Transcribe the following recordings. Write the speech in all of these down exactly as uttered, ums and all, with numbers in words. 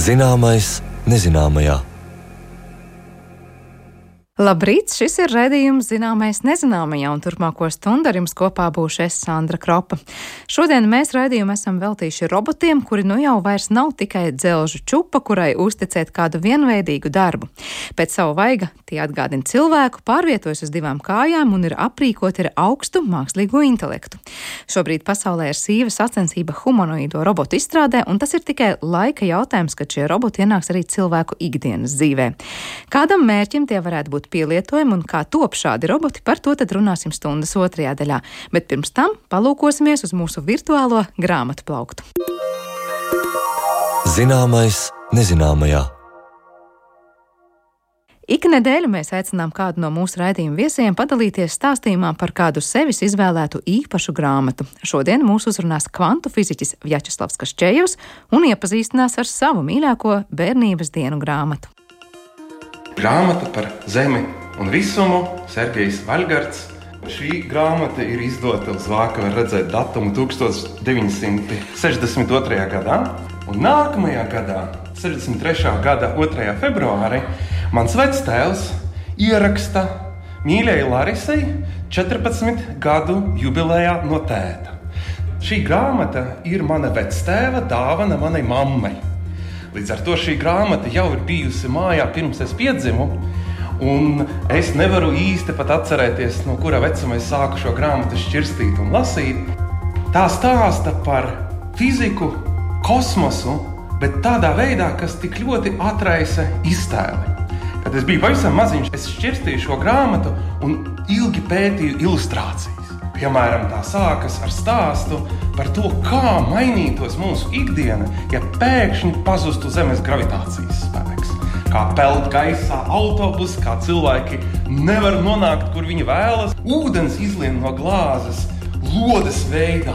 Zināmais nezināmajā. Labrīt, šis ir raidījums Zināmais nezināmajā, un turpmāko stundu ar jums kopā būšu es, Sandra Kropa. Šodien mēs raidījumu esam veltījuši robotiem, kuri nu jau vairs nav tikai dzelžu čupa, kurai uzticēt kādu vienveidīgu darbu. Pēc savu vaiga tie atgādina cilvēku, pārvietojas uz divām kājām un ir aprīkoti ar augstu mākslīgo intelektu. Šobrīd pasaulē ir sīva sacensība humanoīdo robotu izstrādē, un tas ir tikai laika jautājums, kad šie roboti ienāks arī cilvēku ikdienas dzīvē. Kādam mērķim tie varētu būt pielietojumi un kā top šādi roboti, par to tad runāsim stundas otrajā daļā. Bet pirms tam palūkosimies uz mūsu virtuālo grāmatu plauktu. Zināmais nezināmajā. Ik nedēļu mēs aicinām kādu no mūsu raidījuma viesiem padalīties stāstījumā par kādu sevis izvēlētu īpašu grāmatu. Šodien mūs uzrunās kvantu fiziķis Vjačeslavs Kaščejevs un iepazīstinās ar savu mīļāko bērnības dienu grāmatu. Grāmata par zemi un visumu, Sergejs Vaļgards. Šī grāmata ir izdota uz vāka, var redzēt datumu tūkstoš deviņi simti sešdesmit otrajā gadā. Un nākamajā gadā, sešdesmit trešā gada otrajā februārī, mans vectēvs ieraksta mīļai Larisai četrpadsmit gadu jubilejā no tēta. Šī grāmata ir mana vectēva dāvana manai mammai. Līdz ar to šī grāmata jau ir bijusi mājā pirms es piedzimu, un es nevaru īsti pat atcerēties, no kura vecuma es sāku šo grāmatu šķirstīt un lasīt. Tā stāsta par fiziku, kosmosu, bet tādā veidā, kas tik ļoti atraisa iztēli. Kad es biju pavisam maziņš, es šķirstīju šo grāmatu un ilgi pētīju ilustrācijas. Piemēram, tā sākas ar stāstu par to, kā mainītos mūsu ikdiena, ja pēkšņi pazustu Zemes gravitācijas spēks. Kā peld gaisā autobus, kā cilvēki nevar nonākt, kur viņi vēlas. Ūdens izlien no glāzes lodes veidā.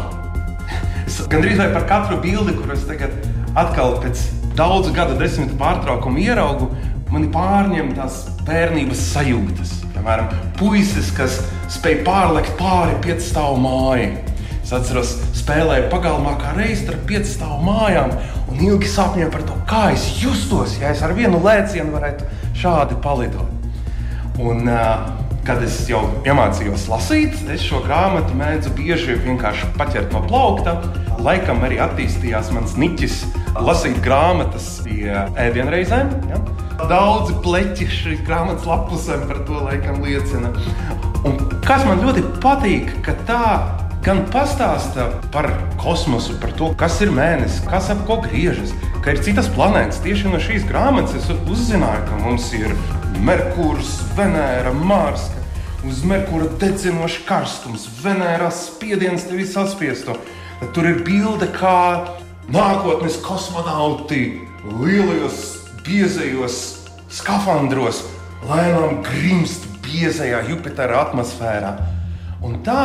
Es gandrīz vai par katru bildi, kur es tagad atkal pēc daudzu gadu desmitu pārtraukumu ieraugu, mani pārņem tās bērnības sajūtas. Piemēram, puisis, kas spēj pārlekt pāri piecstāvu māju. Es atceros, spēlēju pagalmā kā reiz ar piecstāvu mājām un ilgi sapņoju par to, kā es justos, ja es ar vienu lēcienu varētu šādi palidot. Un, kad es jau iemācījos lasīt, es šo grāmatu mēdzu bieži vienkārši paķert no plaukta. Laikam arī attīstījās mans niķis lasīt grāmatas pie ēdienreizēm. Ja? Daudzi pleķi šīs grāmatas lapusēm par to laikam liecina. Un kas man ļoti patīk, ka tā gan pastāsta par kosmosu, par to, kas ir mēnesis, kas ap ko griežas, ka ir citas planētas. Tieši no šīs grāmatas es uzzināju, ka mums ir Merkurs, Venēra, Mārs, uz Merkura dedzinošs karstums, Venērā spiediens tevi saspiesto. Tad tur ir bilde, kā nākotnes kosmonauti lielajos biezajos skafandros lēnām grimst biezajā Jupitera atmosfērā. Un tā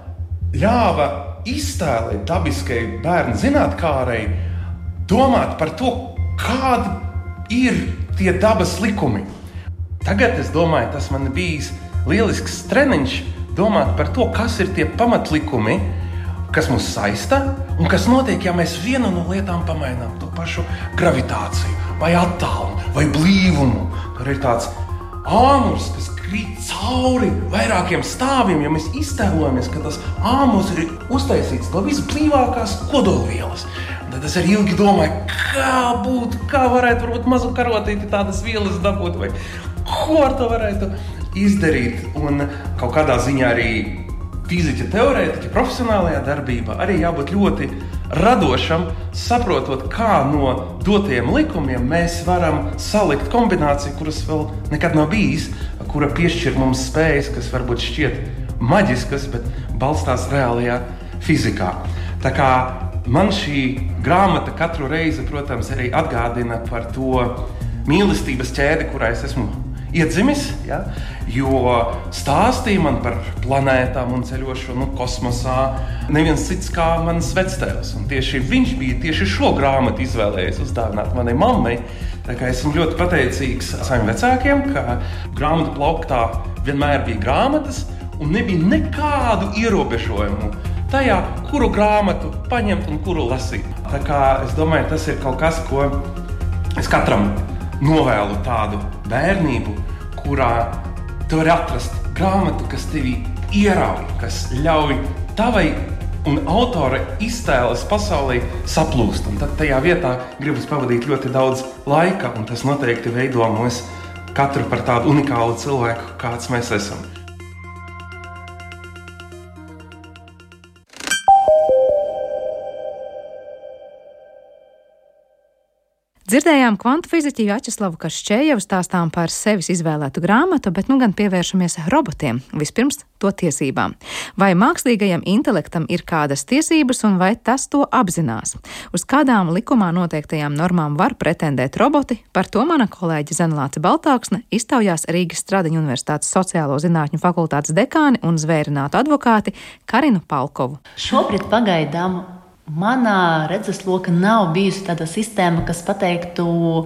ļāva iztēlēt dabiskai bērnu zinātkārai domāt par to, kādi ir tie dabas likumi. Tagad, es domāju, tas man bijis lielisks treniņš domāt par to, kas ir tie pamatlikumi, kas mūs saista un kas notiek, ja mēs vienu no lietām pamainām, to pašu gravitāciju, vai attālumu, vai blīvumu. Tur ir tāds āmurs, kas krīt cauri vairākiem stāviem, ja mēs iztēlojamies, ka tas āmurs ir uztaisīts no visblīvākās kodolvielas. Tad es arī ilgi domāju, kā būtu, kā varētu varbūt mazu karotīti tādas vielas dabūt, vai ko ar to varētu izdarīt. Un kaut kādā ziņā arī fiziķa teorētiķa profesionālajā darbībā arī jābūt ļoti radošam, saprotot, kā no dotajiem likumiem mēs varam salikt kombināciju, kuras vēl nekad nav bijis, kura piešķir mums spējas, kas varbūt šķiet maģiskas, bet balstās reālajā fizikā. Tā kā man šī grāmata katru reizi, protams, arī atgādina par to mīlestības ķēdi, kurā es esmu iedzimis, ja? Jo stāstīja man par planētām un ceļošanu kosmosā neviens cits kā mans vectēvs. Un tieši viņš bija tieši šo grāmatu izvēlējies uzdāvināt manai mammai. Tā kā esmu ļoti pateicīgs saviem vecākiem, ka grāmatu plauktā vienmēr bija grāmatas un nebija nekādu ierobežojumu tajā, kuru grāmatu paņemt un kuru lasīt. Tā kā es domāju, tas ir kaut kas, ko Es katram novēlu tādu bērnību, kurā tu vari atrast grāmatu, kas tevi ierauj, kas ļauj tavai un autora iztēles pasaulē saplūst. Un tad tajā vietā gribas pavadīt ļoti daudz laika, un tas noteikti veido mūs katru par tādu unikālu cilvēku, kāds mēs esam. Dzirdējām kvantu fiziķi Vjačeslavu Kaščējevu stāstām par sevis izvēlētu grāmatu, bet nu gan pievēršamies robotiem, vispirms to tiesībām. Vai mākslīgajam intelektam ir kādas tiesības un vai tas to apzinās? Uz kādām likumā noteiktajām normām var pretendēt roboti? Par to mana kolēģe Zenelāce Baltāksne iztaujās Rīgas Stradiņu Universitātes sociālo zinātņu fakultātes dekāni un zvērinātu advokāti Karinu Palkovu. Šobrīd pagaidām manā redzesloka nav bijusi tāda sistēma, kas pateiktu,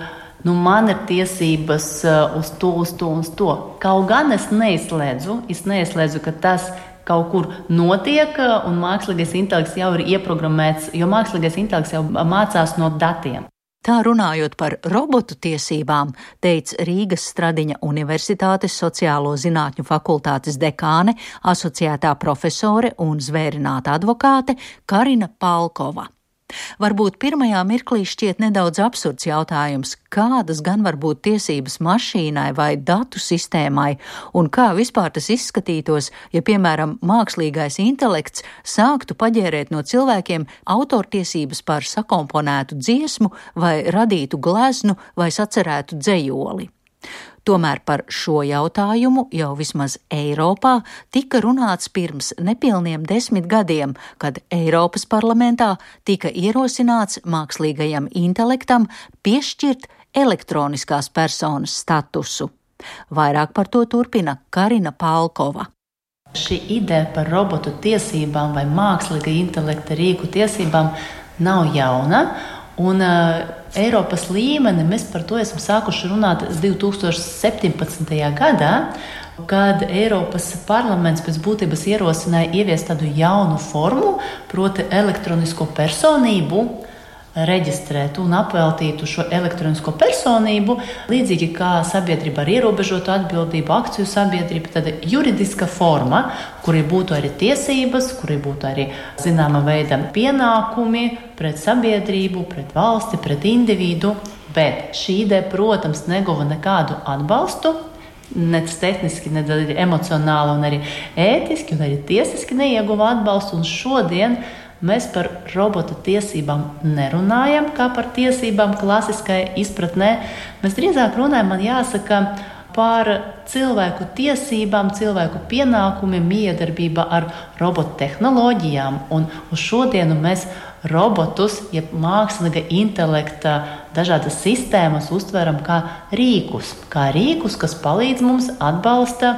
nu man ir tiesības uz to, uz to, uz to. Kaut gan es neizslēdzu, es neizslēdzu, ka tas kaut kur notiek un mākslīgais intelekts jau ir ieprogrammēts, jo mākslīgais intelekts jau mācās no datiem. Tā runājot par robotu tiesībām, teica Rīgas Stradiņa Universitātes sociālo zinātņu fakultātes dekāne, asociētā profesore un zvērināta advokāte Karina Palkova. Varbūt pirmajā mirklī šķiet nedaudz absurds jautājums, kādas gan var būt tiesības mašīnai vai datu sistēmai, un kā vispār tas izskatītos, ja, piemēram, mākslīgais intelekts sāktu paģērēt no cilvēkiem autortiesības par sakomponētu dziesmu vai radītu gleznu vai sacerētu dzejoli. Tomēr par šo jautājumu jau vismaz Eiropā tika runāts pirms nepilniem desmit gadiem, kad Eiropas parlamentā tika ierosināts mākslīgajam intelektam piešķirt elektroniskās personas statusu. Vairāk par to turpina Karina Palkova. Šī ideja par robotu tiesībām vai mākslīga intelekta rīku tiesībām nav jauna. Un uh, Eiropas līmeni mēs par to esam sākuši runāt divi tūkstoši septiņpadsmitajā gadā, kad Eiropas parlaments pēc būtības ierosināja ieviest tādu jaunu formu, proti elektronisko personību, reģistrētu un apveltītu šo elektronisko personību, līdzīgi kā sabiedrība ar ierobežotu atbildību, akciju sabiedrība, tad juridiska forma, kuri būtu arī tiesības, kuri būtu arī zināma veida pienākumi pret sabiedrību, pret valsti, pret individu, bet šī ideja, protams, neguva nekādu atbalstu, nec tehniski, nec arī emocionāli un arī ētiski un arī tiesiski neieguva atbalstu, un šodien mēs par robota tiesībām nerunājam kā par tiesībām klasiskai izpratnē. Mēs drīzāk runājam, man jāsaka, par cilvēku tiesībām, cilvēku pienākumiem, miedarbība ar robotu tehnoloģijām. Un uz šodienu mēs robotus, jeb mākslīga intelekta dažādas sistēmas uztveram kā rīkus. Kā rīkus, kas palīdz mums, atbalsta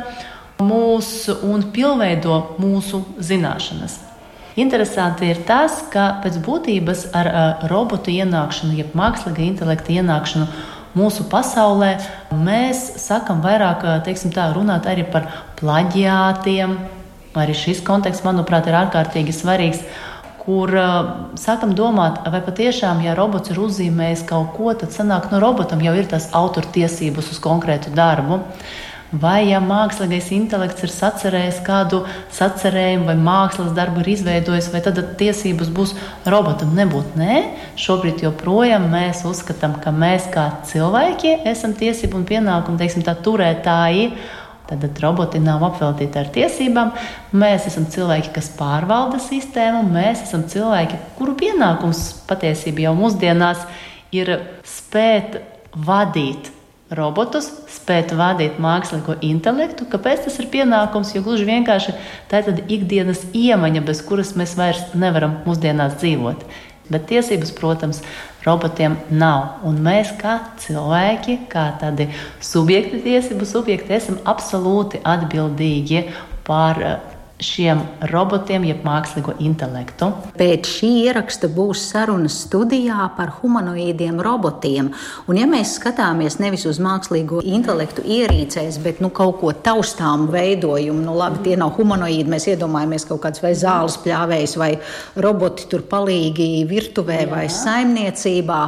mūs un pilnveido mūsu zināšanas. Interesanti ir tas, ka pēc būtības ar uh, robotu ienākšanu, jeb mākslīga intelekta ienākšanu mūsu pasaulē, mēs sākam vairāk, teiksim tā, runāt arī par plaģiātiem. Arī šis konteksts, manuprāt, ir ārkārtīgi svarīgs, kur uh, sākam domāt, vai patiešām, ja robots ir uzzīmējis kaut ko, tad sanāk, no robotam jau ir tās autortiesības uz konkrētu darbu. Vai, ja mākslīgais intelekts ir sacerējis kādu sacerējumu vai mākslas darbu ir izveidojis, vai tad tiesības būs robotam? Nebūt, nē. Šobrīd joprojām mēs uzskatām, ka mēs kā cilvēki esam tiesību un pienākumu, teiksim tā, turētāji. Tad roboti nav apveltīti ar tiesībām. Mēs esam cilvēki, kas pārvalda sistēmu. Mēs esam cilvēki, kuru pienākums patiesībā jau mūsdienās ir spēt vadīt robotus, spēt vadīt mākslīgo intelektu. Kāpēc tas ir pienākums? Jo gluži vienkārši tā ir tāda ikdienas iemaņa, bez kuras mēs vairs nevaram mūsdienās dzīvot. Bet tiesības, protams, robotiem nav. Un mēs kā cilvēki, kā tādi subjekti, tiesību subjekti, esam absolūti atbildīgi par šiem robotiem, jeb mākslīgo intelektu. Pēc šī ieraksta būs sarunas studijā par humanoīdiem robotiem. Un ja mēs skatāmies nevis uz mākslīgo intelektu ierīcēs, bet nu, kaut ko taustāmu veidojumu, nu labi, tie nav humanoīdi, mēs iedomājamies kaut kāds vai zāles pļāvējs vai roboti tur palīgi virtuvē vai saimniecībā.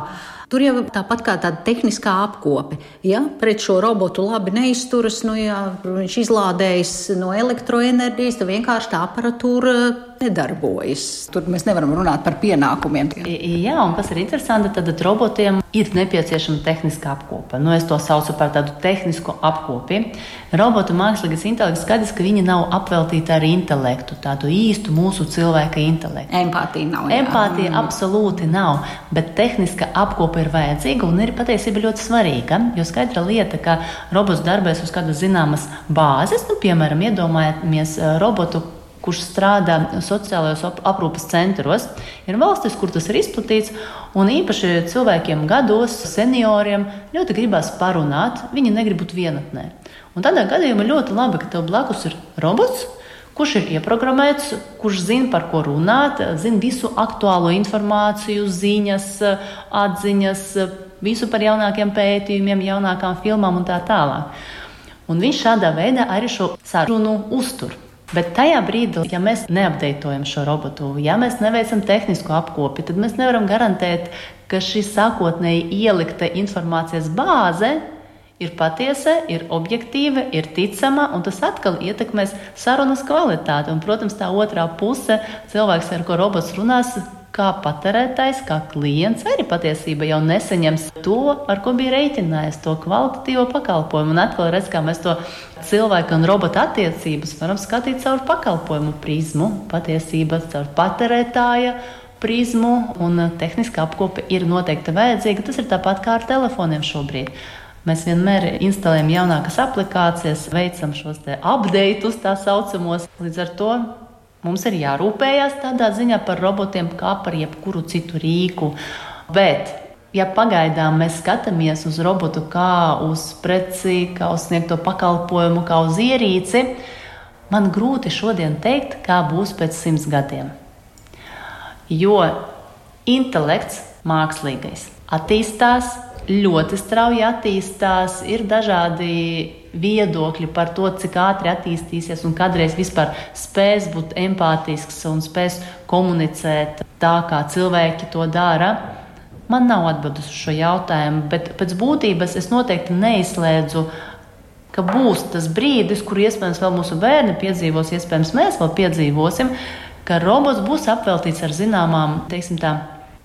Tur jau tāpat kā tāda tehniskā apkope. Ja pret šo robotu labi neizturas, nu, ja viņš izlādējas no elektroenerģijas, tad vienkārši tā aparatūra nedarbojas. Tur mēs nevaram runāt par pienākumiem. Jā, un kas ir interesanti, tad robotiem ir nepieciešama tehniskā apkope. Nu, es to saucu par tādu tehnisku apkopi. Robotu mākslīgais intelekts skaidrs, ka viņi nav apveltīti ar intelektu, tādu īstu mūsu cilvēka intelektu. Empātija nav. Jā. Empātija mm. absolūti nav, bet tehniska apkope ir vajadzīga un ir patiesībā ļoti svarīga, jo skaidra lieta, ka robots darbojas uz kādas zināmas bāzes, nu, piemēram, iedomājamies robotu, kurš strādā sociālajos aprūpes centros. Ir valstis, kur tas ir izplatīts, un īpaši cilvēkiem gados, senioriem, ļoti gribās parunāt, viņi negrib būt vienatnē. Un tādā gadījumā ļoti labi, ka tev blakus ir robots, kurš ir ieprogrammēts, kurš zina, par ko runāt, zina visu aktuālo informāciju, ziņas, atziņas, visu par jaunākiem pētījumiem, jaunākām filmām un tā tālāk. Un viņš šādā veidā arī šo sarunu uztur. Bet tajā brīdī, ja mēs neapdeitojam šo robotu, ja mēs neveicam tehnisko apkopi, tad mēs nevaram garantēt, ka šī sākotnēji ielikta informācijas bāze ir patiesa, ir objektīva, ir ticama, un tas atkal ietekmēs sarunas kvalitāti. Un, protams, tā otrā puse, cilvēks, ar ko robots runās, kā patērētājs, kā klients, arī patiesība jau nesaņems to, ar ko bija rēķinājis, to kvalitatīvo pakalpojumu. Un atkal redz, kā mēs to cilvēku un robota attiecības varam skatīt caur pakalpojumu prizmu, patiesība caur patērētāja prizmu, un tehniska apkope ir noteikti vajadzīga. Tas ir tāpat kā ar telefoniem šobrīd. Mēs vienmēr instalējam jaunākas aplikācijas, veicam šos te updateus tā saucamos. Līdz ar to mums ir jārūpējās tādā ziņā par robotiem kā par jebkuru citu rīku. Bet, ja pagaidām mēs skatāmies uz robotu kā uz preci, kā uz sniegto pakalpojumu, kā uz ierīci, man grūti šodien teikt, kā būs pēc simts gadiem. Jo intelekts mākslīgais attīstās, ļoti strauji attīstās, ir dažādi viedokļi par to, cik ātri attīstīsies un kādreiz vispār spēs būt empātisks un spēs komunicēt tā, kā cilvēki to dara. Man nav atbildes uz šo jautājumu, bet pēc būtības es noteikti neizslēdzu, ka būs tas brīdis, kur iespējams vēl mūsu bērni piedzīvos, iespējams mēs vēl piedzīvosim, ka robots būs apveltīts ar zināmām, teiksim tā,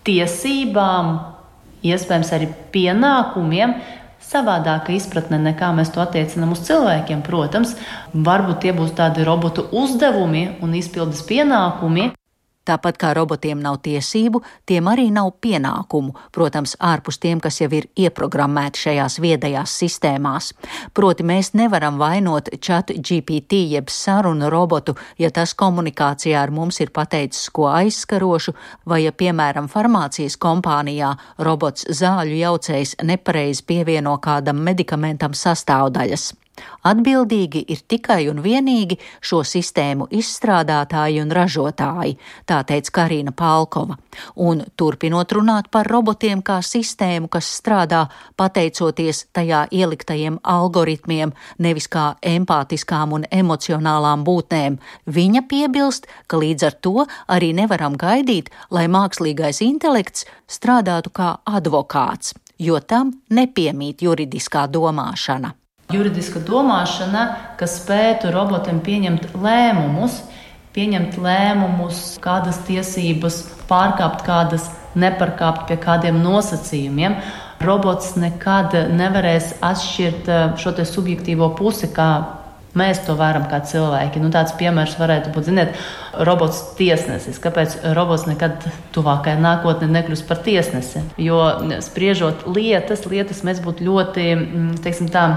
tiesībām, iespējams arī pienākumiem, savādāka izpratne nekā mēs to attiecinām uz cilvēkiem, protams. Varbūt tie būs tādi robotu uzdevumi un izpildes pienākumi. Tāpat kā robotiem nav tiesību, tiem arī nav pienākumu, protams, ārpus tiem, kas jau ir ieprogrammēti šajās viedajās sistēmās. Proti mēs nevaram vainot Chat G P T jeb sarunu robotu, ja tas komunikācijā ar mums ir pateicis ko aizskarošu, vai ja, piemēram, farmācijas kompānijā robots zāļu jaucējs nepareizi pievieno kādam medikamentam sastāvdaļas. Atbildīgi ir tikai un vienīgi šo sistēmu izstrādātāji un ražotāji, tā teica Karina Pālkova. Un turpinot runāt par robotiem kā sistēmu, kas strādā pateicoties tajā ieliktajiem algoritmiem, nevis kā empātiskām un emocionālām būtnēm, viņa piebilst, ka līdz ar to arī nevaram gaidīt, lai mākslīgais intelekts strādātu kā advokāts, jo tam nepiemīt juridiskā domāšana. Juridiska domāšana, kas spētu robotiem pieņemt lēmumus, pieņemt lēmumus, kādas tiesības pārkāpt, kādas nepārkāpt pie kādiem nosacījumiem. Robots nekad nevarēs atšķirt šo te subjektīvo pusi, kā mēs to varam kā cilvēki. Nu, tāds piemērs varētu būt, ziniet, robots tiesnesis. Kāpēc robots nekad tuvākajā nākotnē nekļūs par tiesnesi? Jo spriežot lietas, lietas mēs būtu ļoti, teiksim tā,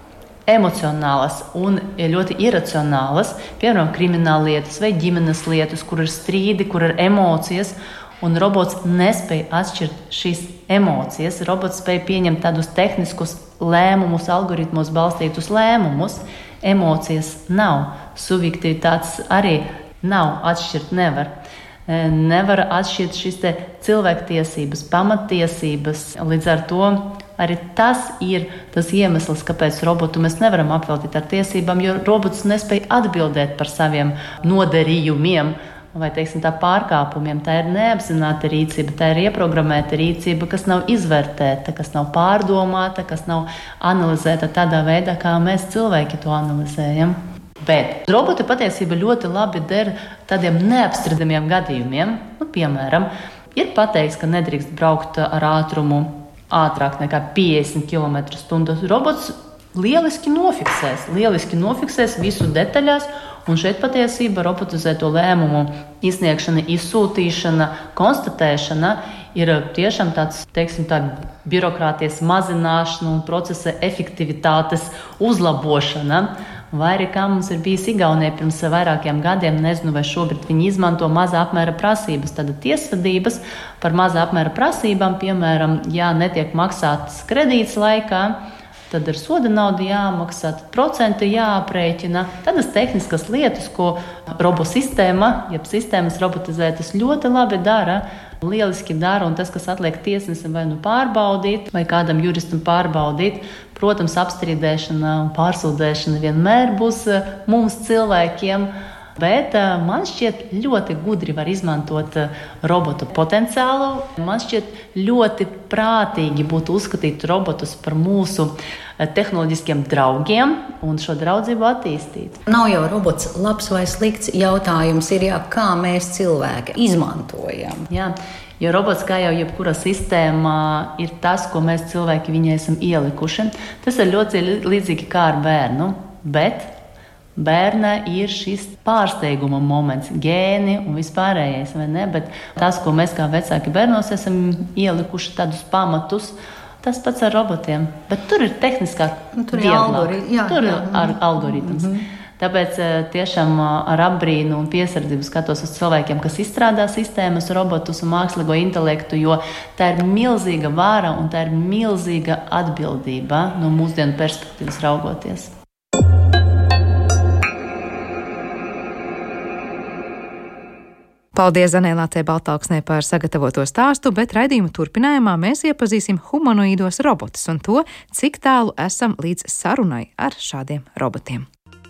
emocionālas un ļoti iracionālas, piemēram, krimināla lietas vai ģimenes lietas, kur ir strīdi, kur ir emocijas, un robots nespēja atšķirt šīs emocijas. Robots spēja pieņemt tādus tehniskus lēmumus, algoritmos balstītus lēmumus. Emocijas nav, subjektivitātes arī nav, atšķirt nevar. Nevar atšķirt šīs te cilvēktiesības, pamattiesības. Līdz ar to arī tas ir tas iemesls, kāpēc robotu mēs nevaram apveltīt ar tiesībām, jo robots nespēja atbildēt par saviem nodarījumiem. vai, teiksim, tā pārkāpumiem. Tā ir neapzināta rīcība, tā ir ieprogrammēta rīcība, kas nav izvērtēta, kas nav pārdomāta, kas nav analizēta tādā veidā, kā mēs cilvēki to analizējam. Bet roboti patiesībā ļoti labi der tādiem neapstrīdamiem gadījumiem. Nu, piemēram, ir pateikts, ka nedrīkst braukt ar ātrumu ātrāk nekā piecdesmit kilometru stundā. Robots lieliski nofiksēs, lieliski nofiksēs visu detaļās, un šeit patiesībā robotizēto lēmumu izsniegšana, izsūtīšana, konstatēšana ir tiešām tāds, teiksim, tā birokrātijas mazināšana un procesa efektivitātes uzlabošana. Vai arī kā mums ir bijis Igaunijā pirms vairākiem gadiem, nezinu, vai šobrīd viņi izmanto mazā apmēra prasības. Tad tiesvedības par mazā apmēra prasībām, piemēram, ja netiek maksātas kredīts laikā, tad ir soda nauda jāmaksā, tad procenti jāaprēķina. Tādas tehniskas lietas, ko robosistēma, jeb sistēmas robotizētas ļoti labi dara, lieliski dara, un tas, kas atliek tiesnesim vai nu pārbaudīt, vai kādam juristam pārbaudīt, protams, apstrīdēšana un pārsūdzēšana vienmēr būs mums cilvēkiem. Bet man šķiet ļoti gudri var izmantot robotu potenciālu. Man šķiet ļoti prātīgi būtu uzskatīt robotus par mūsu tehnoloģiskiem draugiem un šo draudzību attīstīt. Nav jau robots labs vai slikts, jautājums ir, jā, kā mēs cilvēki izmantojam. Jā, jo robots, kā jau jebkura sistēma, ir tas, ko mēs cilvēki viņai esam ielikuši. Tas ir ļoti līdzīgi kā ar bērnu, bet bērna ir šis pārsteiguma moments, gēni un vispārējais, vai ne? Bet tas, ko mēs kā vecāki bērnos esam ielikuši tādus pamatus, tas pats ar robotiem. Bet tur ir tehniskā nu, tur vieglāk. Ir algori, jā, tur jā, ir ar algoritms. Mm-hmm. Tāpēc tiešām ar apbrīnu un piesardzību skatos uz cilvēkiem, kas izstrādā sistēmas, robotus un mākslīgo intelektu, jo tā ir milzīga vāra un tā ir milzīga atbildība no mūsdienu perspektīvas raugoties. Paldies Zanēlācei Baltāksnei par sagatavoto stāstu, bet raidījuma turpinājumā mēs iepazīsim humanoīdos robotus un to, cik tālu esam līdz sarunai ar šādiem robotiem.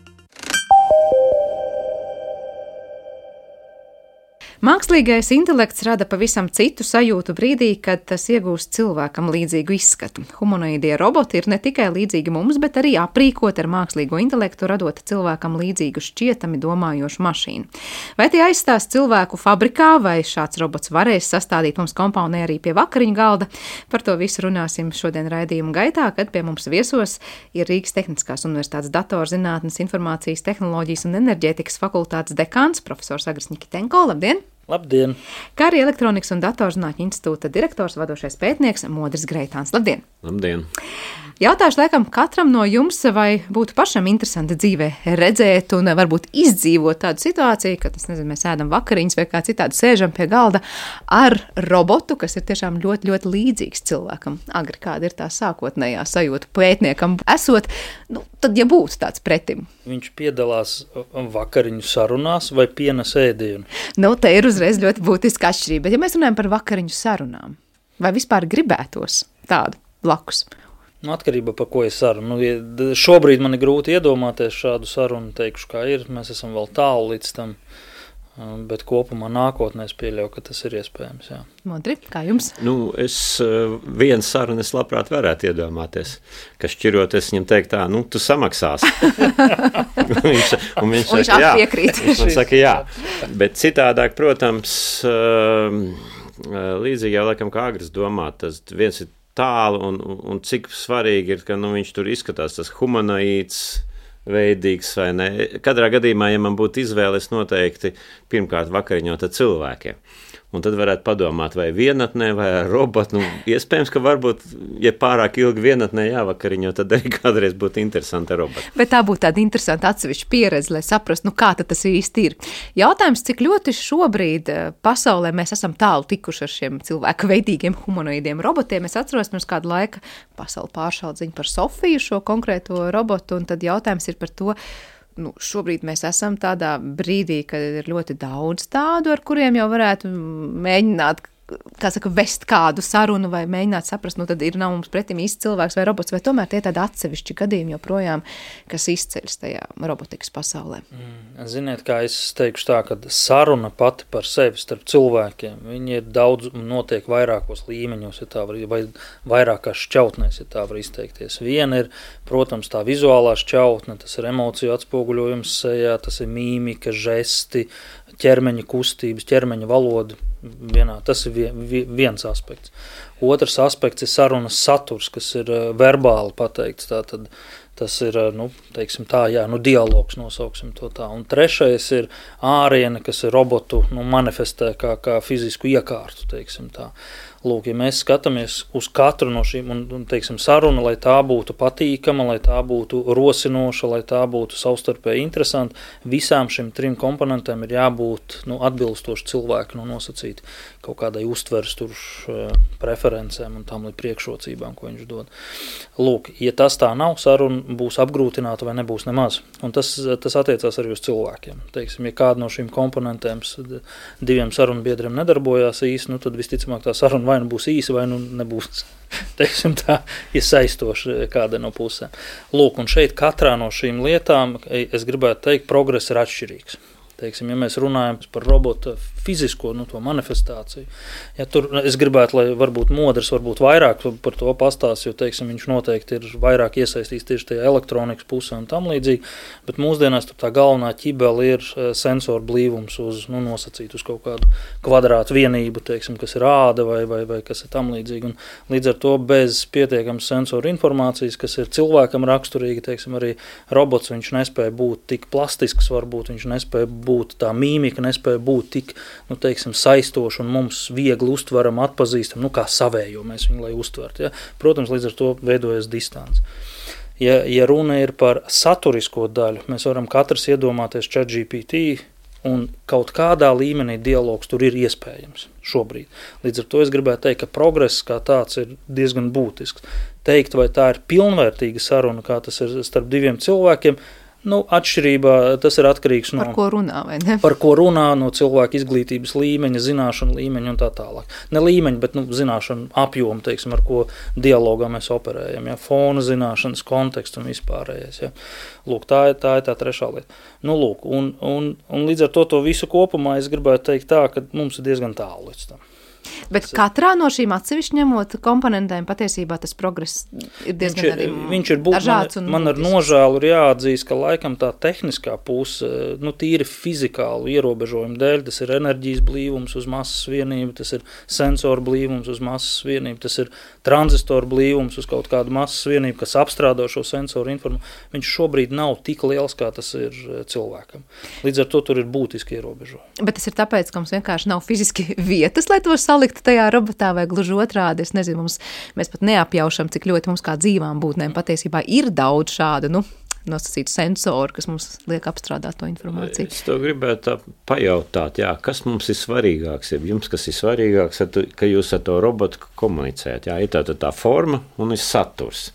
Mākslīgais intelekts rada pavisam citu sajūtu brīdī, kad tas iegūst cilvēkam līdzīgu izskatu. Humanoīdie roboti ir ne tikai līdzīgi mums, bet arī aprīkoti ar mākslīgo intelektu, radot cilvēkam līdzīgu šķietami domājošu mašīnu. Vai tie aizstās cilvēku fabrikā, vai šāds robots varēs sastādīt mums kompaunē arī pie vakariņu galda? Par to visu runāsim šodien raidījuma gaitā, kad pie mums viesos ir Rīgas Tehniskās Universitātes datorzinātnes, informācijas tehnoloģijas un enerģētikas fakultātes dekāns profesors Agris Nikitenko. Labdien! Labdien! Kā arī Elektronikas un datorzinātņu institūta direktors, vadošais pētnieks Modris Greitāns. Labdien! Labdien! Jautāšu laikam katram no jums, vai būtu pašam interesanti dzīvē redzēt un varbūt izdzīvot tādu situāciju, kad, es nezinu, mēs ēdam vakariņas vai kā citādi sēžam pie galda ar robotu, kas ir tiešām ļoti, ļoti līdzīgs cilvēkam. Agri, kāda ir tā sākotnējā sajūta pētniekam esot, nu, tad, ja būtu tāds pretim? Viņš piedalās vakariņu sarunās vai pienes ēdienu? Nu, te ir uzreiz ļoti būtiska atšķirība. Bet ja mēs runājam par vakariņu sarunām, vai vispār gribētos tādu blakus? Nu, atkarībā par ko ir saruna. Nu, šobrīd man ir grūti iedomāties šādu sarunu, teikšu, kā ir. Mēs esam vēl tālu līdz tam, bet kopumā nākotnē es pieļauju, ka tas ir iespējams. Jā. Modri, kā jums? Nu, es vienu sarunu es labprāt varētu iedomāties, ka šķiroties viņam teikt tā, nu, tu samaksās. un viņš, un viņš, un viņš saka, atpiekrīt. Viņš man saka, jā. Bet citādāk, protams, līdzīgi jau laikam kā Agris domā, tas viens ir tālu un, un cik svarīgi ir, ka nu, viņš tur izskatās tas humanoīds, veidīgs vai ne. Katrā gadījumā, ja man būtu izvēle, es noteikti pirmkārt vakariņot ar cilvēkiem. Un tad varētu padomāt, vai vienatnē, vai ar robotu. Nu, iespējams, ka varbūt, ja pārāk ilgi vienatnē jāvakariņo, tad arī kādreiz būtu interesanti ar robotu. Bet tā būtu tāda interesanta atsevišķa pieredze, lai saprastu, nu kā tad tas īsti ir. Jautājums, cik ļoti šobrīd pasaulē mēs esam tālu tikuši ar šiem cilvēku veidīgiem humanoīdiem robotiem. Es atceros, pirms kādu laiku pasauli pāršaudziņu par Sofiju, šo konkrēto robotu, un tad jautājums ir par to, nu, šobrīd mēs esam tādā brīdī, kad ir ļoti daudz tādu, ar kuriem jau varētu mēģināt kā saka, vest kādu sarunu vai mēģināt saprast, nu tad ir nav mums pretim īsts cilvēks vai robots, vai tomēr tie tādi atsevišķi gadījumi joprojām, kas izceļas tajā robotikas pasaulē. Mm, ziniet, kā es teikšu tā, ka saruna pati par sevi starp cilvēkiem, viņi ir daudz, notiek vairākos līmeņos, ja tā var, vai vairākās šķautnēs, ja tā var izteikties. Viena ir, protams, tā vizuālā šķautne, tas ir emociju atspoguļojums sejā, tas ir mīmika, žesti, ķermeņa kustības, ķermeņa valoda. Vienā, tas ir viens aspekts. Otrs aspekts ir sarunas saturs, kas ir verbāli pateikts. Tātad tas ir, nu, teiksim tā, jā, nu, dialogs nosauksim to tā. Un trešais ir āriene, kas ir robotu, nu, manifestē kā, kā fizisku iekārtu, teiksim tā. Lūk, ja mēs skatāmies uz katru no šīm, un, un teiksim, saruna, lai tā būtu patīkama, lai tā būtu rosinoša, lai tā būtu savstarpēji interesanti, visām šim trim komponentiem ir jābūt, nu, atbilstoši cilvēku, nu, nosacīti kaut kādai uztveres tur preferencēm un tam līdz priekšrocībām, ko viņš dod. Lūk, ja tas tā nav, saruna būs apgrūtināta vai nebūs nemaz. Un tas, tas attiecās arī uz cilvēkiem. Teiksim, ja kāda no šīm komponentēm diviem sarunbiedriem nedarbojās īsti, nu, tad visticamāk tā saruna vai nu būs īsa, vai nu nebūs, teiksim tā, ja saistoši kāda no pusēm. Lūk, un šeit katrā no šīm lietām, es gribētu teikt, progress ir atšķirīgs. Teiksim, ja mēs runājam par robota fizisko, nu, to manifestāciju, ja tur es gribētu, lai varbūt modrs varbūt vairāk par to pastāst, jo, teiksim, viņš noteikti ir vairāk iesaistīts tieši tajā elektronikas pusē un tam līdzīgi, bet mūsdienās tā galvenā ķibeli ir sensoru blīvums uz, nu, nosacīt uz kaut kādu kvadrātu vienību, teiksim, kas ir āda vai, vai, vai kas ir tam līdzīgi, un līdz ar to bez pietiekams sensoru informācijas, kas ir cilvēkam raksturīgi, teiksim, arī robots, viņš nespēja būt tik plastisks, varbūt viņš nespēja būt tā mīmika, nespēja būt tik, nu, teiksim, saistoši un mums viegli uztveram, atpazīstam, nu, kā savējo mēs viņu, lai uztvert, ja. Protams, līdz ar to veidojas distance. Ja, ja runa ir par saturisko daļu, mēs varam katrs iedomāties ChatGPT, un kaut kādā līmenī dialogs tur ir iespējams šobrīd. Līdz ar to es gribētu teikt, ka progress kā tāds ir diezgan būtisks. Teikt, vai tā ir pilnvērtīga saruna, kā tas ir starp diviem cilvēkiem, nu, atšķirībā tas ir atkarīgs no... Par ko runā, vai ne? Par ko runā, no cilvēka izglītības līmeņa, zināšanu līmeņa un tā tālāk. Ne līmeņa, bet, nu, zināšanu apjomu, teiksim, ar ko dialogā mēs operējam, ja, fona zināšanas, kontekstu un vispārējais, ja. Lūk, tā ir tā, ir tā trešā lieta. Nu, lūk, un, un, un līdz ar to to visu kopumā es gribētu teikt tā, ka mums ir diezgan tālu līdz tam. Bet katrā no šīm atsevišķi ņemot komponentēm patiesībā tas progress ir diezgan viņš ir, arī viņš ir būt, dažāds man, un man ar nožēlu ir jāatzīst, ka laikam tā tehniskā puse, nu, tīri fizikālu ierobežojumu dēļ, tas ir enerģijas blīvums uz masas vienību, tas ir sensoru blīvums uz masas vienību, tas ir tranzistoru blīvums uz kaut kādu masas vienību, kas apstrādā šo sensoru informāciju. Viņš šobrīd nav tik liels, kā tas ir cilvēkam. Līdz ar to tur ir būtiski ierobežojumi. Bet tas ir tāpēc, ka mums vienkārši nav fiziski vietas, lai to salikt tajā robotā vai gluži otrādi. Es nezinu, mums, mēs pat neapjaušam, cik ļoti mums kā dzīvām būtnēm patiesībā ir daudz šādu, nu, nosacītu sensoru, kas mums liek apstrādāt to informāciju. Es to gribētu pajautāt, jā, kas mums ir svarīgāks, ja jums, kas ir svarīgāks, ka jūs ar to robotu komunicējat. Jā, ir tā, tā, tā forma un ir saturs.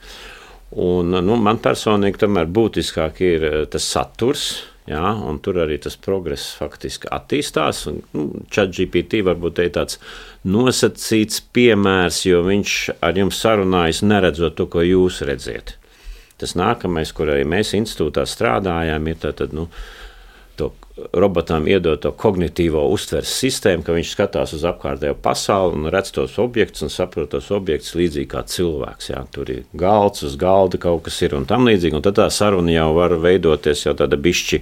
Un, nu, man personīgi tomēr būtiskāk ir tas saturs, jā, un tur arī tas progress faktiski attīstās. Un, nu, ChatGPT varbūt ir tāds nosacīts piemērs, jo viņš ar jums sarunājas neredzot to, ko jūs redziet. Tas nākamais, kur arī mēs institūtā strādājām, ir tātad, nu, to robotam iedot to kognitīvo uztveres sistēmu, ka viņš skatās uz apkārtējo pasauli un redz tos objektus un saprot tos objektus līdzīgi kā cilvēks. Jā. Tur ir galds, uz galda kaut kas ir un tam līdzīgi, un tad tā saruna jau var veidoties jau tāda bišķi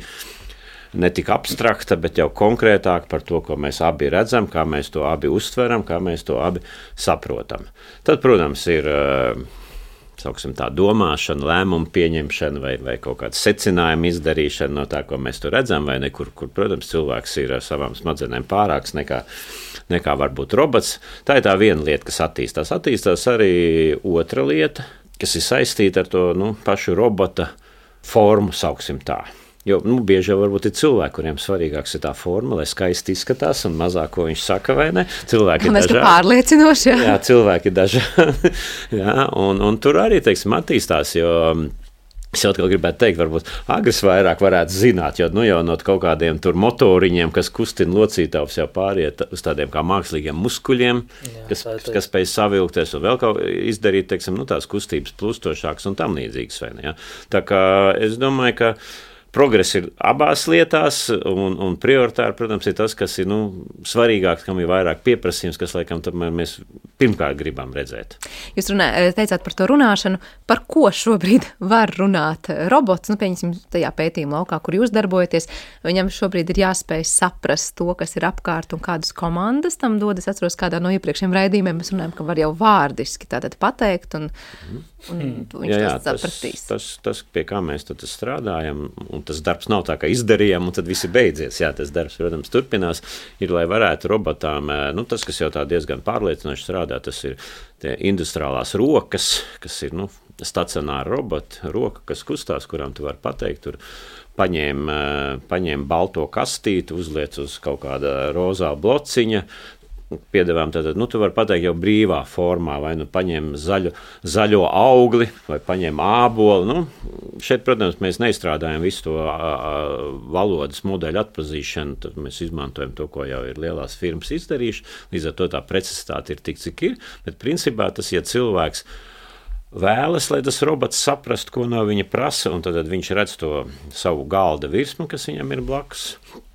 ne tik abstrakta, bet jau konkrētāk par to, ko mēs abi redzam, kā mēs to abi uztveram, kā mēs to abi saprotam. Tad, protams, ir sauksim tā domāšana, lēmumu pieņemšana vai, vai kaut kāda secinājuma izdarīšana no tā, ko mēs tur redzam, vai nekur, kur, protams, cilvēks ir ar savām smadzenēm pārāks nekā, nekā varbūt robots. Tā ir tā viena lieta, kas attīstās. Attīstās arī otra lieta, kas ir saistīta ar to, nu, pašu robota formu, sauksim tā. Jo, nu, bieži jau varbūt ir cilvēki, kuriem svarīgāks ir tā forma, lai skaisti izskatās un mazāk, ko viņš saka, vai ne? Cilvēki ir dažādi. Pārliecinoši, jā. Jā, cilvēki ir dažādi. Jā, un, un tur arī, teiksim, attīstās, jo Es jau atkal gribētu teikt, varbūt agres vairāk varētu zināt, jo nu jau no kaut kādiem tur motoriņiem, kas kustina locītavus, jau pāriet uz tādiem kā mākslīgiem muskuļiem, Jā, kas, kas spēj savilkties un vēl kaut izdarīt, teiksim, nu tās kustības plūstošākas un tam līdzīgas, vai ne, ja? Tā kā es domāju, ka progress ir abās lietās, un, un prioritāri, protams, ir tas, kas ir nu, svarīgāks, kam ir vairāk pieprasījums, kas, laikam, tomēr mēs pirmkārt gribam redzēt. Jūs runā, teicāt par to runāšanu, par ko šobrīd var runāt robots, nu, pieņemsim, tajā pētījuma laukā, kur jūs darbojaties, viņam šobrīd ir jāspēj saprast to, kas ir apkārt un kādas komandas tam dod. Es atceros, kādā no iepriekšējiem raidījumiem mēs runājam, ka var jau vārdiski tātad pateikt, un, un viņš jā, jā, tas sapratīs. Tas, tas, pie kā mēs tad strādājam, un tas darbs nav tā, ka izdarījām, un tad viss ir beidzies. Jā, tas darbs, protams, turpinās, ir, lai varētu robotām, nu, tas, kas jau tā diezgan pārliecinoši strādā, tas ir tie industriālās rokas, kas ir, nu, stacionāra robota, roka, kas kustās, kurām tu vari pateikt, tur paņēm, paņēm balto kastīti, uzliec uz kaut kāda rozā blociņa, piedevām tātad, nu, tu vari pateikt jau brīvā formā, vai nu paņem zaļu, zaļo augli, vai paņem ābolu, nu, šeit, protams, mēs neizstrādājam visu to a, a, valodas modeļu atpazīšanu, tad mēs izmantojam to, ko jau ir lielās firmas izdarījuši, līdz ar to tā precizitāte ir tik, cik ir, bet principā tas, ja cilvēks vēlas, lai tas robots saprast, ko no viņa prasa, un tad viņš redz to savu galda virsmu, kas viņam ir blakus,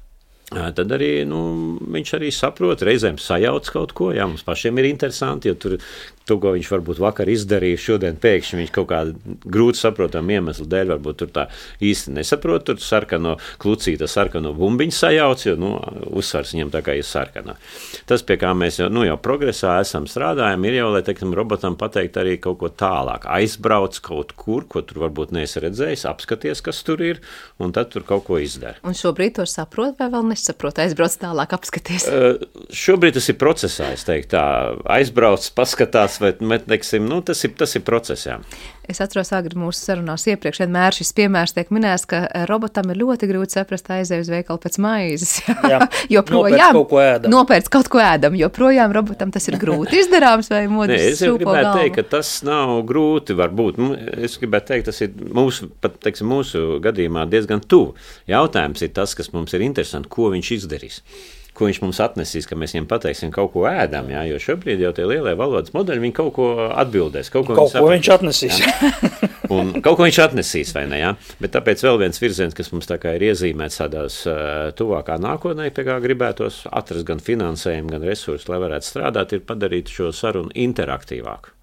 tad arī, nu, viņš arī saprot, reizēm sajauc kaut ko, jā, mums pašiem ir interesanti, jo tur to, ko viņš varbūt vakar izdarīja, šodien pēkšņi viņš kaut kādu grūti saprotamu iemeslu dēļ, varbūt tur tā īsti nesaprot, tur sarkano klucīta, sarkano bumbiņu sajauc, jo, nu, uzsvars viņam tā kā ir sarkanā. Tas, pie kā mēs jau, nu, jau progresā esam strādājam, ir jau, lai, teiksim, robotam pateikt arī kaut ko tālāk, aizbrauc kaut kur, ko tur varbūt neesi redzējis, apskaties, kas tur ir, un tad tur kaut ko izdara. Un šobrīd to saprot vai vēl nesaprot, aizbrauc tālāk, apskaties? Uh, šobrīd tas ir procesā, es teiktu tā, aizbrauc, paskatās, vai, teiksim, nu, tas ir, tas ir procesā. Es atceros agri mūsu sarunās iepriekš, vienmēr šis piemērs tiek minēts, ka robotam ir ļoti grūti saprast aizēju uz veikalu pēc maizes. Jā, joprojām, nopērc kaut ko ēdam. Nopērc kaut ko ēdam, joprojām robotam tas ir grūti izdarāms vai modis Nē, es jau šūpo gribētu galvu. teikt, ka tas nav grūti varbūt. Es gribētu teikt, tas ir mūsu, pat, teiksim, mūsu gadījumā diezgan tuvu. Jautājums ir tas, kas mums ir interesanti, ko viņš izdarīs. Ko viņš mums atnesīs, ka mēs viņam pateiksim kaut ko ēdam, jā, jo šobrīd jau tie lielie valodas modeļi, viņi kaut ko atbildēs. Kaut ko, kaut ko viņš atnesīs. Un kaut ko viņš atnesīs, vai ne, jā? Bet tāpēc vēl viens virziens, kas mums tā kā ir iezīmēts tādās uh, tuvākā nākotnē, pie kā gribētos atrast gan finansējumu, gan resursus, lai varētu strādāt, ir padarīt šo sarunu interaktīvāku.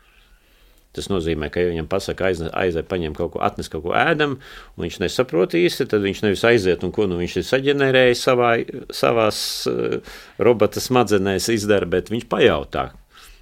Tas nozīmē, ka ja viņam pasaka aizē, aizē paņem kaut ko, atnes kaut ko ēdam, un viņš nesaprot īsti, tad viņš nevis aiziet un ko nu viņš ir saģenerējis savā, savās uh, robota smadzenēs izdara, bet viņš pajautā.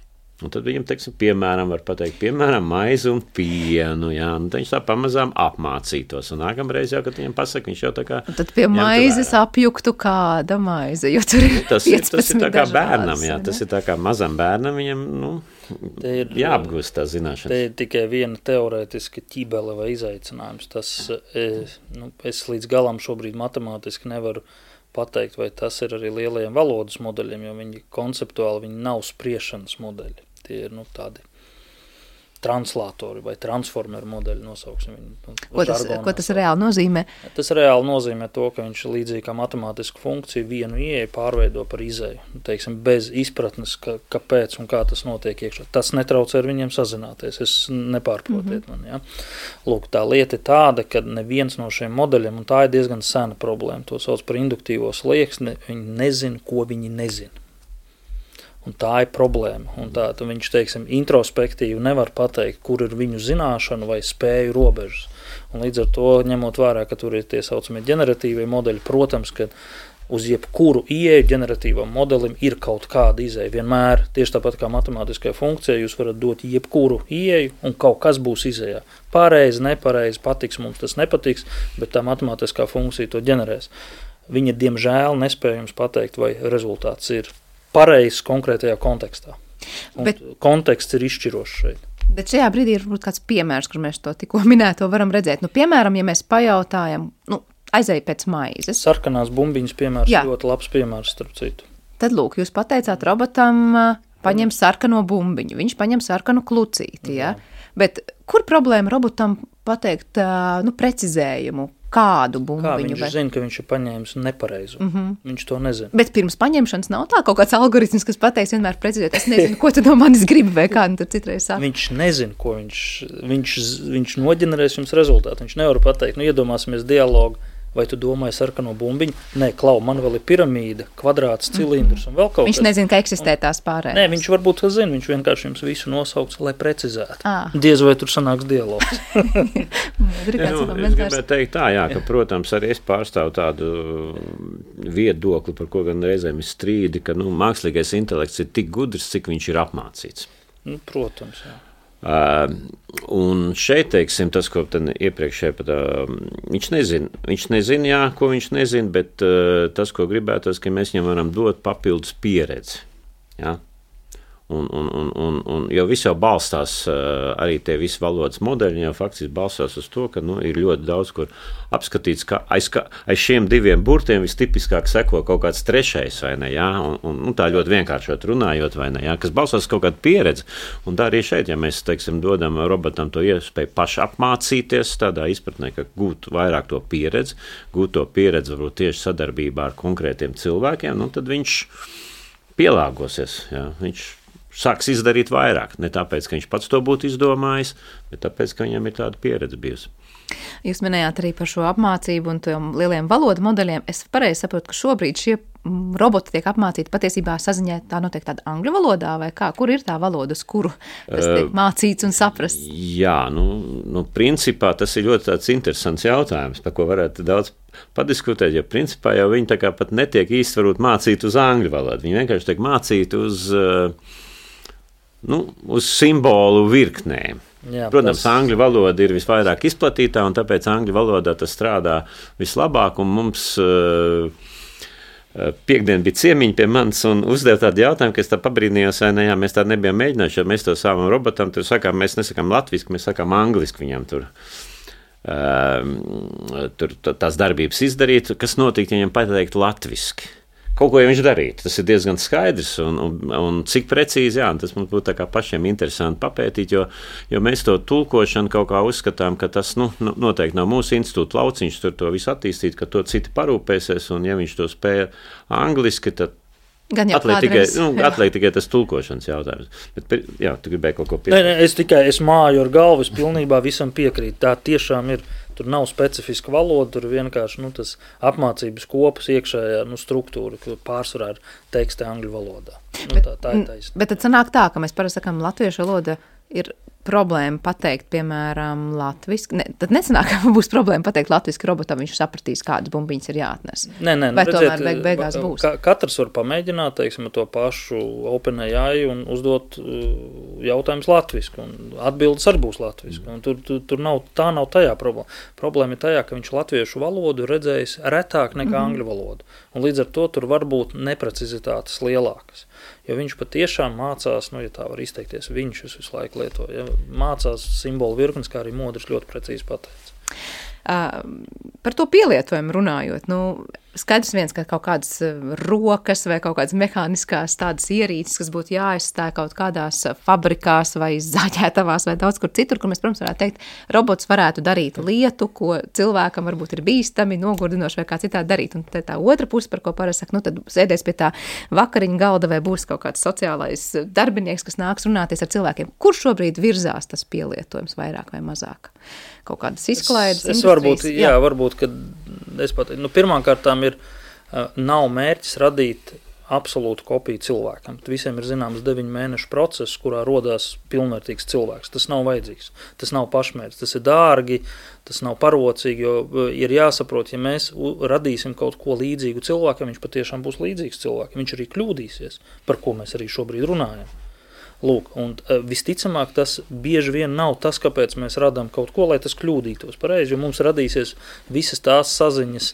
Un tad viņam, teiksim, piemēram, var pateikt, piemēram, maizi un pienu, jā, un tad viņš tā pamazām apmācītos, un nākamreiz jau, kad viņam pasaka, viņš jau tā kā... Un tad pie maizes apjuktu kāda maize, jo tur ir tas ir, tas ir tā kā dažādas, bērnam, jā, tas ir tā kā mazam bērnam, viņam, nu, ir, jāapgūst tā zināšanas. Te ir tikai viena teorētiska ķibele vai izaicinājums, tas, es, nu, es līdz galam šobrīd matemātiski nevaru pateikt, vai tas ir arī lielajiem valodas modeļiem, jo viņi konceptuāli, viņi nav spriešanas modeļi. Tie ir, nu, tādi translātori vai transformeru modeļi, nosauksim viņu. Ko tas, ko tas reāli nozīmē? Tas reāli nozīmē to, ka viņš līdzīgi kā matemātiska funkcija vienu ieeju pārveido par izēju. Teiksim, bez izpratnes, ka, kāpēc un kā tas notiek iekšā. Tas netraucē ar viņiem sazināties, es nepārprotiet mm-hmm. man, ja. Lūk, tā lieta ir tāda, ka neviens no šiem modeļiem, un tā ir diezgan sena problēma, to sauc par induktīvo slieksni, viņi nezina, ko viņi nezina. Un tā ir problēma. Un tā, viņš, teiksim, introspektīvi nevar pateikt, kur ir viņu zināšanu vai spēju robežas. Un līdz ar to, ņemot vērā, ka tur ir tie saucamie ģeneratīvie modeļi, protams, ka uz jebkuru ieeju ģeneratīvam modelim ir kaut kāda izēja. Vienmēr, tieši tāpat kā matemātiskai funkcijai, jūs varat dot jebkuru ieeju un kaut kas būs izējā. Pareizi, nepareizi, patiks mums tas nepatiks, bet tā matemātiskā funkcija to ģenerēs. Viņa, diemžēl, nespēj jums pateikt, vai rezultāts ir pareizs konkrētajā kontekstā. Un bet, konteksts ir izšķirošs šeit. Bet šajā brīdī ir kāds piemērs, kur mēs to tikko minēto varam redzēt. Nu, piemēram, ja mēs pajautājam, nu, aizēj pēc maizes. Sarkanās bumbiņas piemērs, Jā. ļoti labs piemērs, starp citu. Tad, lūk, jūs pateicāt robotam, paņem sarkano bumbiņu, viņš paņem sarkanu klucīti, ja? Bet kur problēma robotam pateikt nu, precizējumu? Kādu bumbiņu? Kā viņš vai... zina, ka viņš ir paņēmis nepareizu? Mm-hmm. Viņš to nezina. Bet pirms paņemšanas nav tā kaut kāds algoritms, kas pateiks vienmēr precizēt. Es nezinu, ko tu no manis gribi vai kā nu tur citreiz saka. Viņš nezina, ko viņš, viņš, viņš noģenerēs jums rezultātu. Viņš nevar pateikt, nu iedomāsimies dialogu. Vai tu domāji sarkano bumbiņu? Nē, klau, man vēl ir piramīda, kvadrāts, cilindrs un vēl kaut kas. Viņš nezina, ka eksistē tās pārējās. Nē, viņš varbūt to zina, viņš vienkārši jums visu nosauks, lai precizētu. À. Diez vai tur sanāks dialogs. ja, nu, es gribētu teikt tā, jā, ka, protams, arī es pārstāvu tādu viedokli, par ko gan reizēm ir strīdi, ka nu, mākslīgais intelekts ir tik gudrs, cik viņš ir apmācīts. Nu, protams, jā. Uh, un šeit, teiksim, tas, ko iepriekšēji pat, uh, viņš nezina, viņš nezina, jā, ko viņš nezina, bet uh, tas, ko gribētu, tas, ka mēs viņam varam dot papildus pieredzi, jā. Un, un, un, un, un jau viss jau balstās, uh, arī tie visi valodas modeļi jau faktiski balstās uz to, ka nu, ir ļoti daudz, kur apskatīts, ka aiz, ka aiz šiem diviem burtiem vistipiskāk seko kaut kāds trešais, vai ne, jā, un, un, un tā ļoti vienkāršot runājot, vai ne, jā, kas balstās kaut kādu pieredzi, un tā arī šeit, ja mēs, teiksim, dodam robotam to iespēju paši apmācīties, tādā izpratnē, ka gūt vairāk to pieredzi, gūt to pieredzi varbūt tieši sadarbībā ar konkrētiem cilvēkiem, nu, tad viņš pielāgosies, jā, viņš sāks izdarīt vairāk. Ne tāpēc, ka viņš pats to būtu izdomājis, bet tāpēc, ka viņam ir tāda pieredze bijusi. Jūs minējāt arī par šo apmācību un tiem lieliem valodu modeļiem. Es pareizi saprotu, ka šobrīd šie roboti tiek apmācīti patiesībā saziņā tā notiek tāda angļu valodā vai kā? Kur ir tā valoda, uz kuru tas tiek mācīts un saprasts? Uh, jā, nu, nu, principā tas ir ļoti tāds interesants jautājums, par ko varētu daudz padiskutēt, jo principā jau viņi tā kā pat netiek īsti varbūt mācīt uz angļu valodu. Viņi vienkārši tiek mācīti uz... Uh, Nu, uz simbolu virknēm. Jā, Protams, tas... angļu valoda ir visvairāk izplatītā, un tāpēc angļu valodā tas strādā vislabāk, un mums uh, piekdien bija ciemiņi pie manis un uzdev tādu jautājumu, ka es tā pabrīnījos, vai ne, jā, mēs tā nebijām mēģinājuši, jo mēs to savam robotam tur sakām, mēs nesakām latviski, mēs sakām angliski viņam tur. Uh, tur tās darbības izdarīt, kas notikt, ja viņam pateikt latviski. Kaut ko jau viņš darītu, tas ir diezgan skaidrs, un, un, un cik precīzi, jā, tas mums būtu tā kā pašiem interesanti papētīt, jo, jo mēs to tulkošanu kaut kā uzskatām, ka tas, nu, noteikti nav mūsu institūta lauciņš tur to visu attīstīt, ka to citi parūpēsies, un ja viņš to spēja angliski, tad atliek tikai, nu, atliek tikai tas tulkošanas jautājums. Bet, jā, tu gribēji kaut ko piekrīt. Nē, nē, es tikai, es māju ar galvu, es pilnībā visam piekrītu, tā tiešām ir. Tur nav specifiska valoda, tur vienkārši nu, tas apmācības kopas iekšējā nu, struktūra, kur pārsvarā ir teksti angļu valodā. Nu, bet, tā, tā ir taisnība. Bet tad sanāk tā, ka mēs parasti sakām, latviešu valoda ir problēma pateikt, piemēram, latviski. Ne, tad nesanāk, ka būs problēma pateikt latviski robotam, viņš sapratīs, kādas bumbiņas ir jāatnes. Nē, nē, vai redziet, tomēr beig, beigās būs? Ka, katrs var pamēģināt, teiksim, to pašu OpenAI un uzdot jautājumus latviski, un atbildes arī būs latviski. Un tur, tur, tur nav, tā nav tajā problēma. Problēma ir tajā, ka viņš latviešu valodu redzējis retāk nekā mm-hmm. angļu valodu. Un līdz ar to tur var būt neprecizitātes lielākas. Jo viņš patiešām mācās, nu, ja tā var izteikties, viņš visu laiku lieto, ja, mācās simbolu virknes, kā arī Modris ļoti precīzi pateica. Uh, par to pielietojumu runājot, nu, skaidrs viens, ka kaut kādas rokas vai kaut kādas mehāniskās tādas ierīces, kas būtu jāizstāj kaut kādās fabrikās vai zaķētavās vai daudz kur citur, kur mēs, protams, varētu teikt, robots varētu darīt lietu, ko cilvēkam varbūt ir bīstami, nogurdinoši vai kā citādi darīt. Un tā otra puse, par ko parasti saka, nu tad sēdēs pie tā vakariņa galda vai būs kaut kāds sociālais darbinieks, kas nāks runāties ar cilvēkiem. Kur šobrīd virzās tas pielietojums vairāk vai mazāk? Kaut kādas izklaides, es, es varbūt, jā, jā, varbūt, ka es pat, nu, pirmām kārtām ir, nav mērķis radīt absolūtu kopiju cilvēkam. Visiem ir zināms deviņu mēnešu process, kurā rodās pilnvērtīgs cilvēks. Tas nav vajadzīgs, tas nav pašmērķis, tas ir dārgi, tas nav parocīgi, jo ir jāsaprot, ja mēs radīsim kaut ko līdzīgu cilvēkam, viņš patiešām būs līdzīgs cilvēkam, viņš arī kļūdīsies, par ko mēs arī šobrīd runājam. Lūk, un visticamāk tas bieži vien nav tas, kāpēc mēs radām kaut ko, lai tas kļūdītos pareizi, jo mums radīsies visas tās saziņas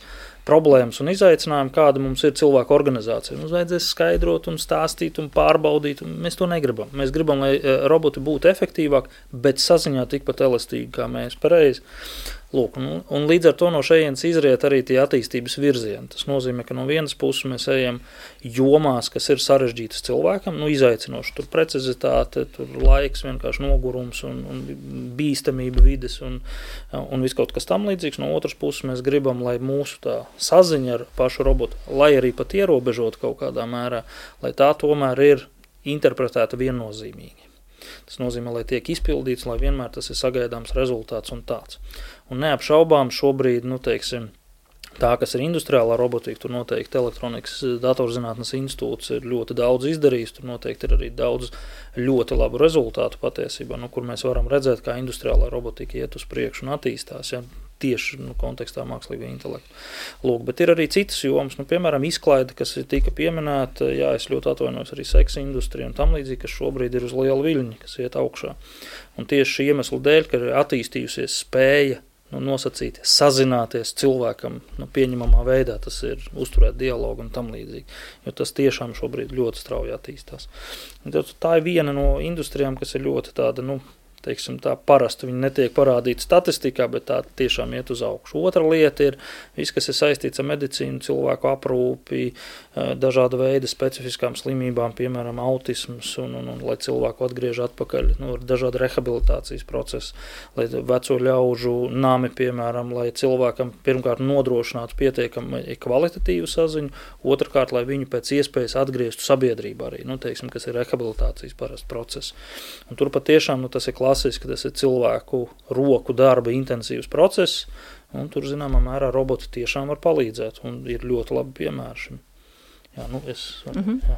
problēmas un izaicinājumi, kāda mums ir cilvēku organizācija. Mums vajadzēs skaidrot un stāstīt un pārbaudīt, un mēs to negribam. Mēs gribam, lai roboti būtu efektīvāki, bet saziņā tikpat elastīgi, kā mēs pareizi. Lūk, un, un līdz ar to no šejienes izriet arī tie attīstības virzieni. Tas nozīmē, ka no vienas puses mēs ejam jomās, kas ir sarežģītas cilvēkam, nu izaicinoši, tur precizitāte, tur laiks, vienkārši nogurums un, un bīstamība vides un, un viss kaut kas tam līdzīgs. No otras puses mēs gribam, lai mūsu tā saziņa ar pašu robotu, lai arī pat ierobežot kaut kādā mērā, lai tā tomēr ir interpretēta viennozīmīgi. Tas nozīmē, lai tiek izpildīts, lai vienmēr tas ir sagaidāms rezultāts un tāds. Un neapšaubām šobrīd, nu, teiksim, tā, kas ir industriālā robotika, tur noteikti elektronikas datorzinātnes institūts ir ļoti daudz izdarījis, tur noteikti ir arī daudz ļoti labu rezultātu patiesībā, nu, kur mēs varam redzēt, kā industriālā robotika iet uz priekšu un attīstās, ja, tieši nu, kontekstā mākslīgā intelekta. Lūk, bet ir arī citas jomas, nu, piemēram, izklaide, kas tika pieminēta, jā, es ļoti atvainojos arī seksa industrija un tam līdzīgi, kas šobrīd ir uz liela viļņa, kas iet augšā. Un tieši šī iemesla dēļ, ka ir attīstījusies spēja nu, nosacīt, sazināties cilvēkam nu, pieņemamā veidā, tas ir uzturēt dialogu un tam līdzīgi, jo tas tiešām šobrīd ļoti strauji attīstās. Un tā ir viena no industrijām, kas ir ļoti tāda, nu, teiksim, tā parasti viņi netiek parādīti statistikā, bet tā tiešām iet uz augšu. Otra lieta ir viss, kas ir saistīts ar medicīnu, cilvēku aprūpi, dažāda veida specifiskām slimībām, piemēram, autisms, un, un, un lai cilvēku atgriež atpakaļ, nu, ar dažādu rehabilitācijas procesu, lai veco ļaužu nami, piemēram, lai cilvēkam pirmkārt nodrošinātu pietiekami kvalitatīvu saziņu, otrkārt, lai viņu pēc iespējas atgrieztu sabiedrībā arī, nu, teiksim, kas ir rehabilitācijas parasti process. Un tur patiešām, nu, tas ir klasiski, tas ir cilvēku roku darba intensīvs process, un tur, zināmā mērā, roboti tiešām var palīdzēt, un ir ļoti labi piemēri šim. Jā, nu, es... Mm-hmm. jā.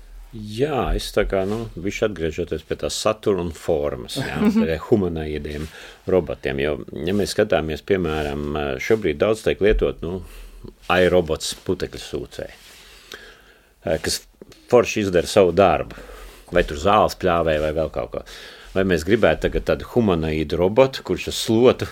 Jā, es tā kā, nu, bišķi atgriežoties pie tās satura un formas, jā, pie humanoidiem robotiem, jo, ja mēs skatāmies, piemēram, šobrīd daudz tiek lietot, nu, iRobots putekļu sūcēji, kas forši izdara savu darbu, vai tur zāles pļāvē, vai vēl kaut ko. Vai mēs gribētu tagad tādu humanoidu robotu, kurš ar slotu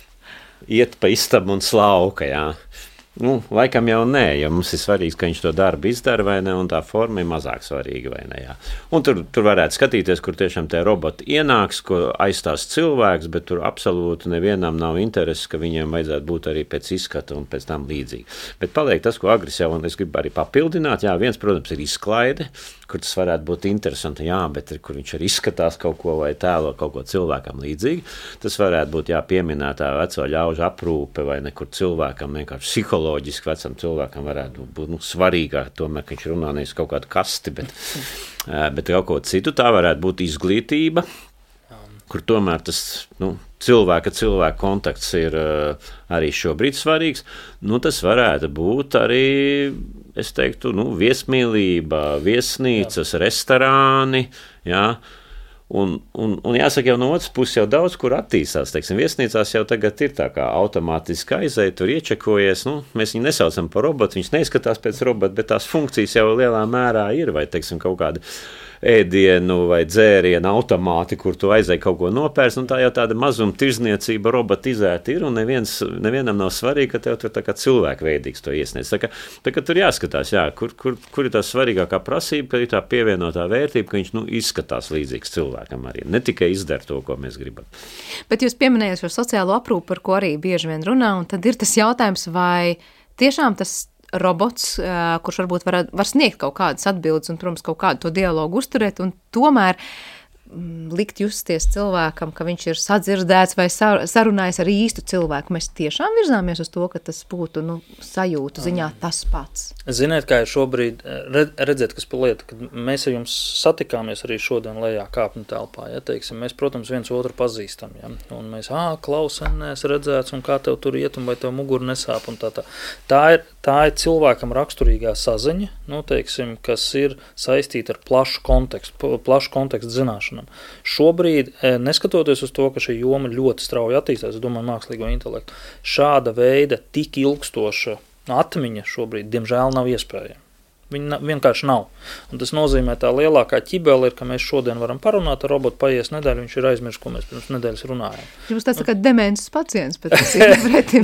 iet pa istabu un slauka, jā. Nu, laikam jau nē, jo mums ir svarīgs, ka viņš to darbu izdara vai ne, un tā forma ir mazāk svarīga vai ne, jā. Un tur, tur varētu skatīties, kur tiešām tie roboti ienāks, ko aizstās cilvēks, bet tur absolūti nevienam nav interesi, ka viņiem vajadzētu būt arī pēc izskata un pēc tam līdzīgi. Bet paliek tas, ko Agris jau, un es gribu arī papildināt, jā, viens, protams, ir izklaide, kur tas varētu būt interesanti, jā, bet kur viņš arī izskatās kaut ko vai tēlo kaut ko cilvēkam līdzīgi. Tas varētu būt, jā, pieminētā veco ļaužu aprūpe vai nekur cilvēkam vienkārši psiholoģiski vecam cilvēkam varētu būt, nu, svarīgāk, tomēr, ka viņš runā nevis kaut kādu kasti, bet, bet kaut ko citu. Tā varētu būt izglītība, kur tomēr tas, nu, cilvēka cilvēka kontakts ir uh, arī šobrīd svarīgs. Nu, tas varētu būt arī, es teiktu, nu, viesmīlība, viesnīcas, jā. Restorāni, jā. Un, un, un jāsaka, jau no otras puses jau daudz, kur attīstās, teiksim, viesnīcās jau tagad ir tā kā automātiski aiziet, tur iečekojies, nu, mēs viņu nesaucam par robotu, viņš neizskatās pēc robota, bet tās funkcijas jau lielā mērā ir, vai, teiksim, kaut kāda ēdienu vai dzērienu automāti, kur tu aizēji kaut ko nopērst, un tā jau tāda mazuma tirzniecība robotizēta ir, un neviens, nevienam nav svarīgi, ka tev tur tā kā cilvēkveidīgs to iesniedz. Tā kā, tā kā tur jāskatās, jā, kur, kur, kur ir tā svarīgākā prasība, ka ir tā pievienotā vērtība, ka viņš, nu, izskatās līdzīgs cilvēkam arī, ne tikai izdara to, ko mēs gribam. Bet jūs pieminējāt šo sociālo aprūpu, par ko arī bieži vien runā, un tad ir tas jautājums, vai tiešām tas robots, kurš varbūt var, var sniegt kaut kādas atbildes un, protams, kaut kādu to dialogu uzturēt, un tomēr likt justies cilvēkam, ka viņš ir sadzirdēts vai sarunājis ar īstu cilvēku. Mēs tiešām virzāmies uz to, ka tas būtu, nu, sajūtu ziņā tas pats. Ziniet, kā ir šobrīd, redzēt, kas pa lieta, kad mēs ar jums satikāmies arī šodien lejā kāpņu telpā, ja, teiksim, mēs, protams, viens otru pazīstam, ja, un mēs, ā, klausam, nees redzēts, un kā tev tur iet, un vai tev muguru nesāp, un tā tā. Tā ir, tā ir cilvēkam raksturīgā saziņa, nu, teiksim, kas ir saistīta ar plašu kontekstu, plašu kontekstu zināšanu. Šobrīd, neskatoties uz to, ka šī joma ļoti strauji attīstās, es domāju, mākslīgo intelektu, šāda veida tik ilgstoša atmiņa šobrīd, diemžēl, nav iespējama. Viņi vienkārši nav. Un tas nozīmē, tā lielākā ķibele ir, ka mēs šodien varam parunāt ar robotu, paies nedēļu, viņš ir aizmirst, ko mēs pirms nedēļas runājām. Jums tāds tā kā demences pacients, bet tas ir pretim.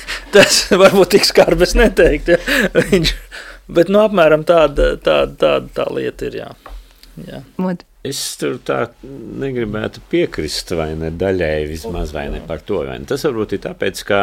Tas varbūt tik skarbs neteikt, ja. Viņš, bet nu apmēram tāda, tāda, tāda tā lieta ir, jā. jā. Mod. Es tur tā negribētu piekrist, vai ne, daļēji vismaz, vai ne par to. Vai ne. Tas varbūt ir tāpēc, ka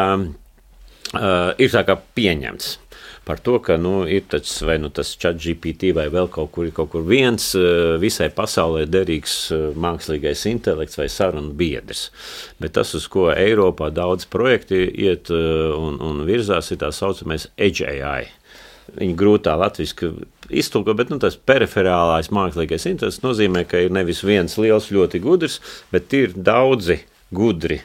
uh, ir tā kā pieņemts par to, ka, nu, ir tačs, vai nu tas ChatGPT vai vēl kaut kur, kaut kur viens uh, visai pasaulē derīgs uh, mākslīgais intelekts vai sarunu biedrs. Bet tas, uz ko Eiropā daudz projekti iet uh, un, un virzās, ir tā saucamais Edge A I. Viņa grūtā latviski iztulko, bet nu, tas periferālais mākslīgais intelekts nozīmē, ka ir nevis viens liels, ļoti gudrs, bet ir daudzi gudri.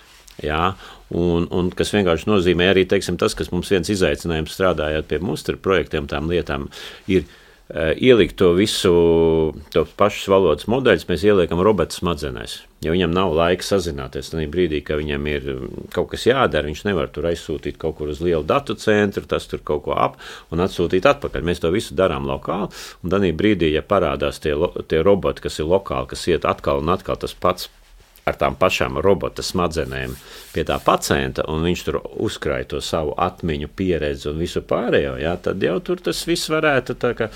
Jā, un, un kas vienkārši nozīmē arī, teiksim, tas, kas mums viens izaicinājums strādājot pie musteru projektiem, tām lietām, ir uh, ielikt to visu, tos pašus valodas modeļus, mēs ieliekam robotu smadzenēs. Ja viņam nav laika sazināties, tad brīdī, ka viņam ir kaut kas jādara, viņš nevar tur aizsūtīt kaut kur uz lielu datu centru, tas tur kaut ko ap un atsūtīt atpakaļ. Mēs to visu darām lokāli, un tad brīdī, ja parādās tie, tie roboti, kas ir lokāli, kas iet atkal un atkal tas pats ar tām pašām robota smadzenēm pie tā pacienta, un viņš tur uzkrāja to savu atmiņu, pieredzi un visu pārējo, jā, tad jau tur tas viss varētu tā kā,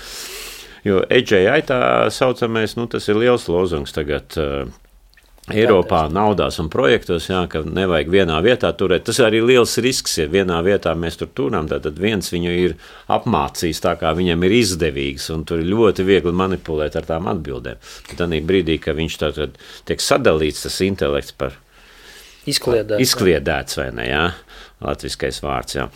jo Edge A I tā saucamais, nu tas ir liels lozungs tagad, uh, Eiropā naudās un projektos, jā, ka nevajag vienā vietā turēt. Tas arī liels risks, ja vienā vietā mēs tur turām, tad viens viņu ir apmācījis tā, kā viņam ir izdevīgs, un tur ir ļoti viegli manipulēt ar tām atbildēm. Bet tad brīdī, ka viņš tātad tiek sadalīts, tas intelekts par izkliedēts, izkliedēts vai ne, jā, latviskais vārds, jā.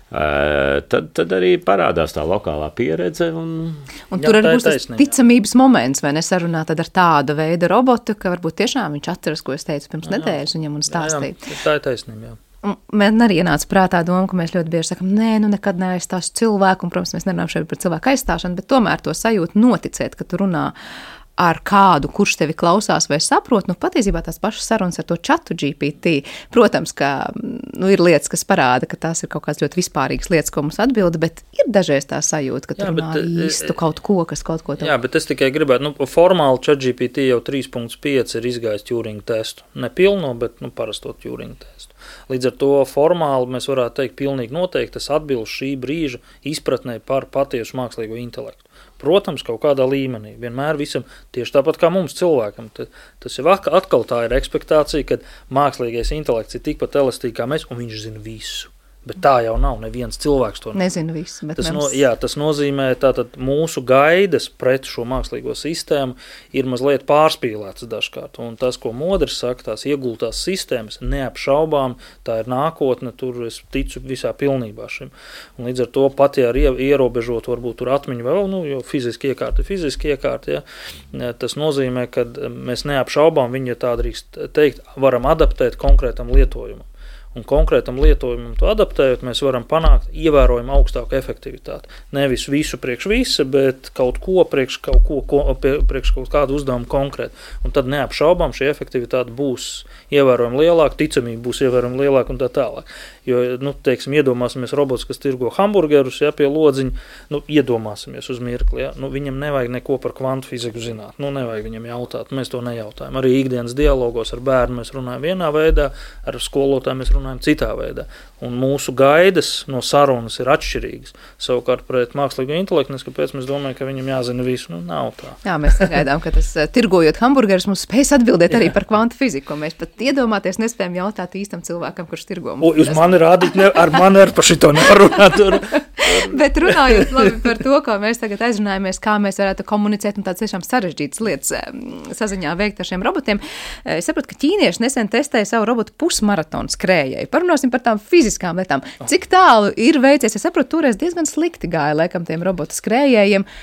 Uh, tad, tad arī parādās tā lokālā pieredze. Un, un tur arī būs tas ticamības moments, vai nesarunā tad ar tādu veidu robotu, ka varbūt tiešām viņš atceras, ko es teicu pirms jā, nedēļas viņam un stāstīja. Jā, jā, tā ir taisnība, jā. Un man arī ienāca prātā doma, ka mēs ļoti bieži sakam, nē, nu nekad neaizstāšu cilvēku, un, protams, mēs nerunājam šeit par cilvēku aizstāšanu, bet tomēr to sajūtu noticēt, ka tu runā ar kādu, kurš tevi klausās vai saprot, nu patiesībā tās pašas sarunas ar to chatu G P T. Protams, ka nu, ir lietas, kas parāda, ka tās ir kaut kādas ļoti vispārīgas lietas, ko mums atbilda, bet ir dažreiz tā sajūta, ka tu runā īstu kaut ko, kas kaut ko tev... Jā, bet es tikai gribētu, nu, formāli chat G P T jau trīs punkts pieci ir izgājis Turing testu. Ne pilno, bet, nu, parasto Turing testu. Līdz ar to formāli mēs varētu teikt pilnīgi noteikti, tas atbilst šī brīža izpratnē par patiesu mākslīgo intelektu. Protams, kaut kādā līmenī. Vienmēr visam, tieši tāpat kā mums cilvēkam. Tas jau atkal tā ir ekspektācija, ka mākslīgais intelekts ir tikpat elastīgi kā mēs, un viņš zina visu. Bet tā jau nav, neviens cilvēks to nezina visu. Bet tas, mums... no, jā, tas nozīmē, tātad mūsu gaidas pret šo mākslīgo sistēmu ir mazliet pārspīlēts dažkārt. Un tas, ko Modris saka, tās iegultās sistēmas, neapšaubām, tā ir nākotne, tur es ticu visā pilnībā šim. Un līdz ar to pat, ja ierobežot varbūt tur atmiņu vēl, nu, jo fiziski iekārti, fiziski iekārti, ja, tas nozīmē, ka mēs neapšaubām viņu, ja tā drīkst teikt, varam adaptēt konkrētam lietojumam. Un konkrētam lietojumam to adaptējot, mēs varam panākt ievērojumu augstāku efektivitāti. Nevis visu priekš visa, bet kaut ko priekš kaut, ko, ko, priekš kaut kādu uzdevumu konkrēti. Un tad neapšaubām šī efektivitāte būs ievērojami lielāka, ticamība būs ievērojami lielāka un tā tālāk. Jo, nu, teiksim, iedomāsimies robots, kas tirgo hamburgerus, ja, pie lodziņa, nu, iedomāsimies uz mirkli, ja, nu, viņam nevajag neko par kvantu fiziku zināt, nu, nevajag viņam jautāt, mēs to nejautājam. Arī ikdienas dialogos ar bērnu mēs runājam vienā veidā, ar skolotāju mēs runājam citā veidā. Un mūsu gaidas no sarunas ir atšķirīgas. Savukārt pret mākslīgo intelektu, nes kāpēc mēs domājam, ka viņam jāzina visu, nu, nav tā. Jā, mēs sagaidām, ka tas tirgojot hamburgerus mums spējas atbildēt Jā. Arī par kvantu fiziku, ko mēs pat iedomāties nespējam jautāt īstam cilvēkam, kurš tirgo. O, uz mani rādīt, ne, ar mani ar par šito nerunāt. Bet runājot labi par to, ko mēs tagad aizrunājamies, kā mēs varētu komunicēt un tāds tiešām sarežģītas lietas saziņā veikt ar šiem robotiem. Es saprotu, ka ķīnieši nesen testēja savu robotu pusmaratonu skrējēju. Parunāsim par tām fiziskām lietām. Cik tālu ir veicies? Es saprotu, toreiz diezgan slikti gāja, laikam, tiem robotu skrējējiem.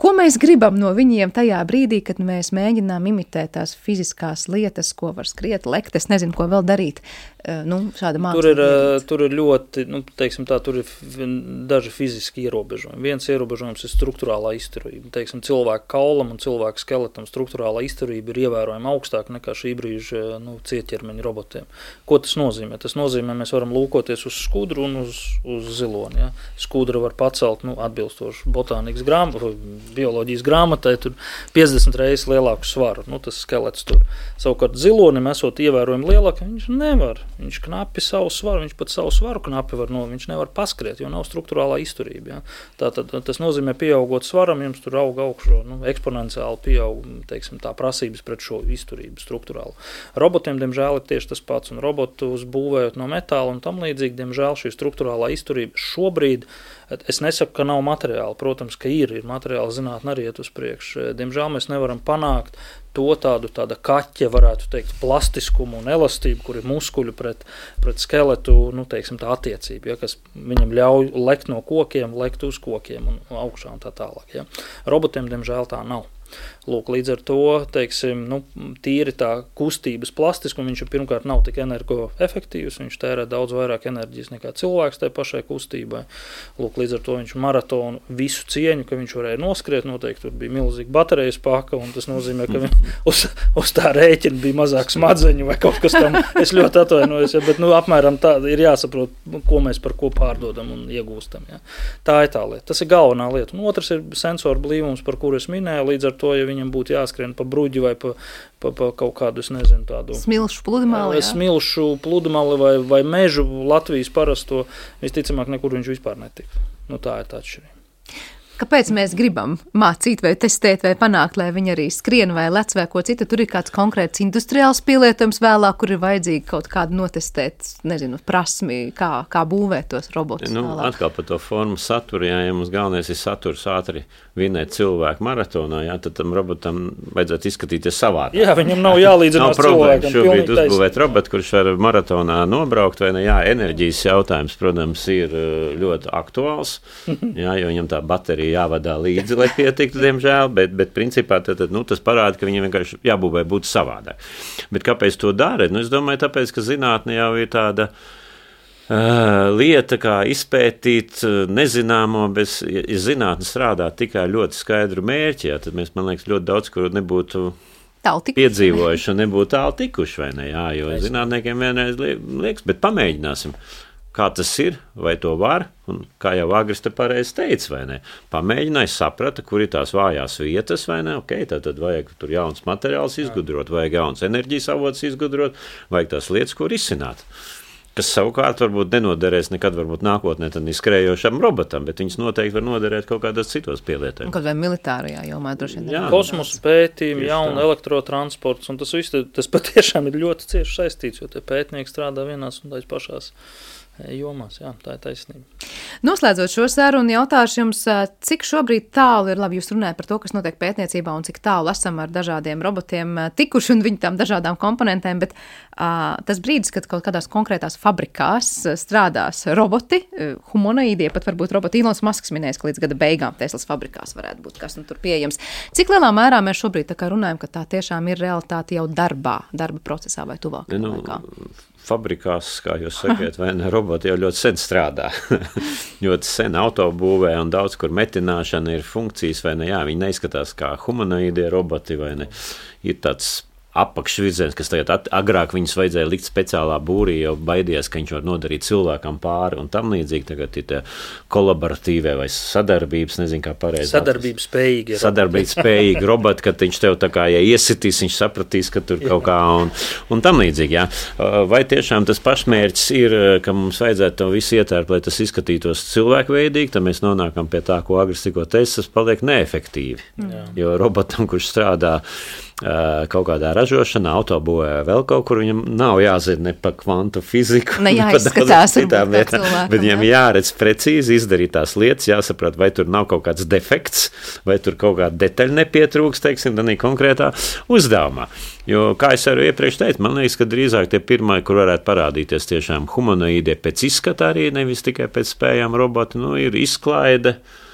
Ko mēs gribam no viņiem tajā brīdī, kad mēs mēģinām imitēt tās fiziskās lietas, ko var skriet, lekt, es nezinu, ko vēl darīt, nu, šāda māksla. Tur ir, tur ir ļoti, nu, teiksim tā, tur ir daži fiziski ierobežojumi. Viens ierobežojums ir struktūrālā izturība. Teiksim, cilvēku kaulam un cilvēku skeletam struktūrālā izturība ir ievērojami augstāka nekā šī brīža, nu, cietķermeņa robotiem. Ko tas nozīmē? Tas nozīmē, mēs varam lūkoties uz skudru un uz, uz ziloni, ja. Skudra var pacelt, nu, atbilstoši botānikas grāmatai, bioloģijas grāmatai, tur piecdesmit reizes lielāku svaru, nu, tas skelets tur. Savukārt zilonim esot ievērojami lielāka, viņš nevar, viņš knapi savu svaru, viņš pat savu svaru knapi var no, viņš nevar paskriet, jo nav struktūrālā izturība, ja. Tātad tas nozīmē, pieaugot svaram, jums tur aug augšo, nu, eksponenciāli pieaug, teiksim, tā prasības pret šo izturību struktūrālu. Robotiem, diemžēl, ir tieši tas pats, un robotus būvējot no metāla un tam līdzīgi, diemžēl, šī struktūrālā izturība šobrīd, es nesaku, ka nav materiāli, protams, ka ir, ir materiāli zinātne arī iet uz priekšu. Diemžēl mēs nevaram panākt to tādu tāda kaķa, varētu teikt, plastiskumu un elastību, kur ir muskuļu pret, pret skeletu, nu, teiksim, tā attiecība, ja, kas viņam ļauj lekt no kokiem, lekt uz kokiem un augšā un tā tālāk. Ja. Robotiem, diemžēl, tā nav. Lūk, līdz ar to, teiksim, nu, tīri tā kustības plastiskuma, viņš pirmkārt nav tik energoefektīvs, viņš tērē daudz vairāk enerģijas nekā cilvēks tai pašai kustībai. Lūk, līdz ar to viņš maratonu visu cieņu, ka viņš varēja noskriet, noteikti tur bija milzīga baterijas paka, un tas nozīmē, ka viņ, uz, uz tā rēķina bija mazāk smadzeņu vai kaut kas tam, es ļoti atvainojos, ja, bet, nu, apmēram tā ir jāsaprot, ko mēs par ko pārdodam un iegūstam, ja. Tā ir tā lieta, tas ir galvenā lieta. Un otrs ir sensoru blīvums, par kuru es minēju, līdz ar to, ja viņam būtu jāskrien pa bruģi vai pa, pa, pa kaut kādu, es nezinu, tādu smilšu pludmali, jā. Smilšu pludmali vai, vai mežu Latvijas parasto, visticamāk nekur viņš vispār netika. Nu, tā ir tā atšķirība. Kāpēc mēs gribam mācīt vai testēt vai panākt, lai viņi arī skrien vai lec vai ko citu? Tur ir kāds konkrēts industriāls pielietojums vēlāk, kur ir vajadzīgi kaut kādu notestēt, nezinu, prasmi, kā, kā būvēt tos robotus. Nu, vēlāk. Atkal par to formu saturu, jā, ja mums galvenais ir saturs ātri vinēt cilvēku maratonā, jā, tad tam robotam vajadzētu izskatīties savādāk. Jā, viņam nav jālīdzinās cilvēkam. Nav problēma šobrīd uzbūvēt robotu, kurš var maratonā nobraukt, vai ne, jā, enerģijas jautājums, protams, ir ļoti aktuāls, jā, jo viņam tā baterija jāvadā līdzi, lai pietiktu, diemžēl, bet, bet principā tad, tad, nu, tas parāda, ka viņiem vienkārši jābūvē būt savādāk. Bet kāpēc to dara? Nu, es domāju, tāpēc, ka zinātne jau ir tāda uh, lieta, kā izpētīt uh, nezināmo, bez, ja zinātne strādā tikai ļoti skaidru mērķi, jā, tad mēs, man liekas, ļoti daudz, kur nebūtu piedzīvojuši un nebūtu tālu tikuši, vai ne, jā, jo zinātniekiem vienreiz liekas, bet pamēģināsim. Kā tas ir, vai to var, un kā jau Agris te pareizi teica, vai ne? Pamēģināja, saprata, kur ir tās vājās vietas, vai ne? Ok, tad, tad vajag tur jauns materiāls izgudrot, vajag jauns enerģijas avots izgudrot, vajag tās lietas, ko risināt. Kas savukārt varbūt nenoderēs nekad varbūt nākotnē tad izskrējošam robotam, bet viņas noteikti var noderēt kaut kādos citos pielietojumos. Kaut vai militārajā jomā droši vien. Jā, kosmosa pētījumi, jauna elektrotransports, un tas viss, tas patiešām ir ļoti cieši saistīts, jo te pētnieki strādā vienās un tais pašās jomās, jā, tā ir taisnība. Noslēdzot šo sarunu, jautāšu jums, cik šobrīd tālu ir, labi, jūs runājat par to, kas notiek pētniecībā un cik tālu esam ar dažādiem robotiem tikuši un viņu tām dažādām komponentēm, bet uh, tas brīdis, kad kaut kādās konkrētās fabrikās strādās roboti, humanoīdie, pat varbūt roboti, Ilons Masks minējis, ka līdz gada beigām Teslas fabrikās varētu būt kas nu tur pieejams. Cik lielā mērā mēs šobrīd tā kā runājam, ka tā tiešām ir realitāte jau darbā, darba procesā vai tuvākajā nu, laikā? Fabrikās, kā jūs sakiet, vai ne, roboti jau ļoti sen strādā. ļoti sen autobūvē un daudz, kur metināšana ir funkcijas, vai ne, jā, viņi neizskatās kā humanoīdie roboti, vai ne, ir tāds apakšvirziens, kas tagad at, agrāk viņus vajadzēja likt speciālā būrī, jau baidījās, ka viņš var nodarīt cilvēkam pāri un tam līdzīgi. Tagad ir tie kolaboratīvie vai sadarbības, nezinu kā pareizi. Sadarbības spējīgi. Sadarbības spējīgi roboti, kad viņš tev tā kā, ja iesitīs, viņš sapratīs, ka tur kaut kā un, un tam līdzīgi, jā. Vai tiešām tas pašmērķis ir, ka mums vajadzētu to visu ietērpt, lai tas izskatītos cilvēkveidīgi, tad mēs nonākam pie tā, ko Agris tikko teica, tas paliek neefektīvi. Jā. Jo robotam, kurš strādā kaut kādā ražošanā, autobūvē vēl kaut kur, viņam nav jāzina ne pa kvantu fiziku, ne jāizskatās, citām lietām, bet viņam jāredz precīzi izdarīt tās lietas, jāsaprot, vai tur nav kaut kāds defekts, vai tur kaut kāda detaļa nepietrūks, teiksim, tādā konkrētā uzdevumā. Jo, kā es arī iepriekš teicu, man liekas, ka drīzāk tie pirmie, kur varētu parādīties tiešām humanoīdie pēc izskata arī, nevis tikai pēc spējām roboti, nu, ir izklaide,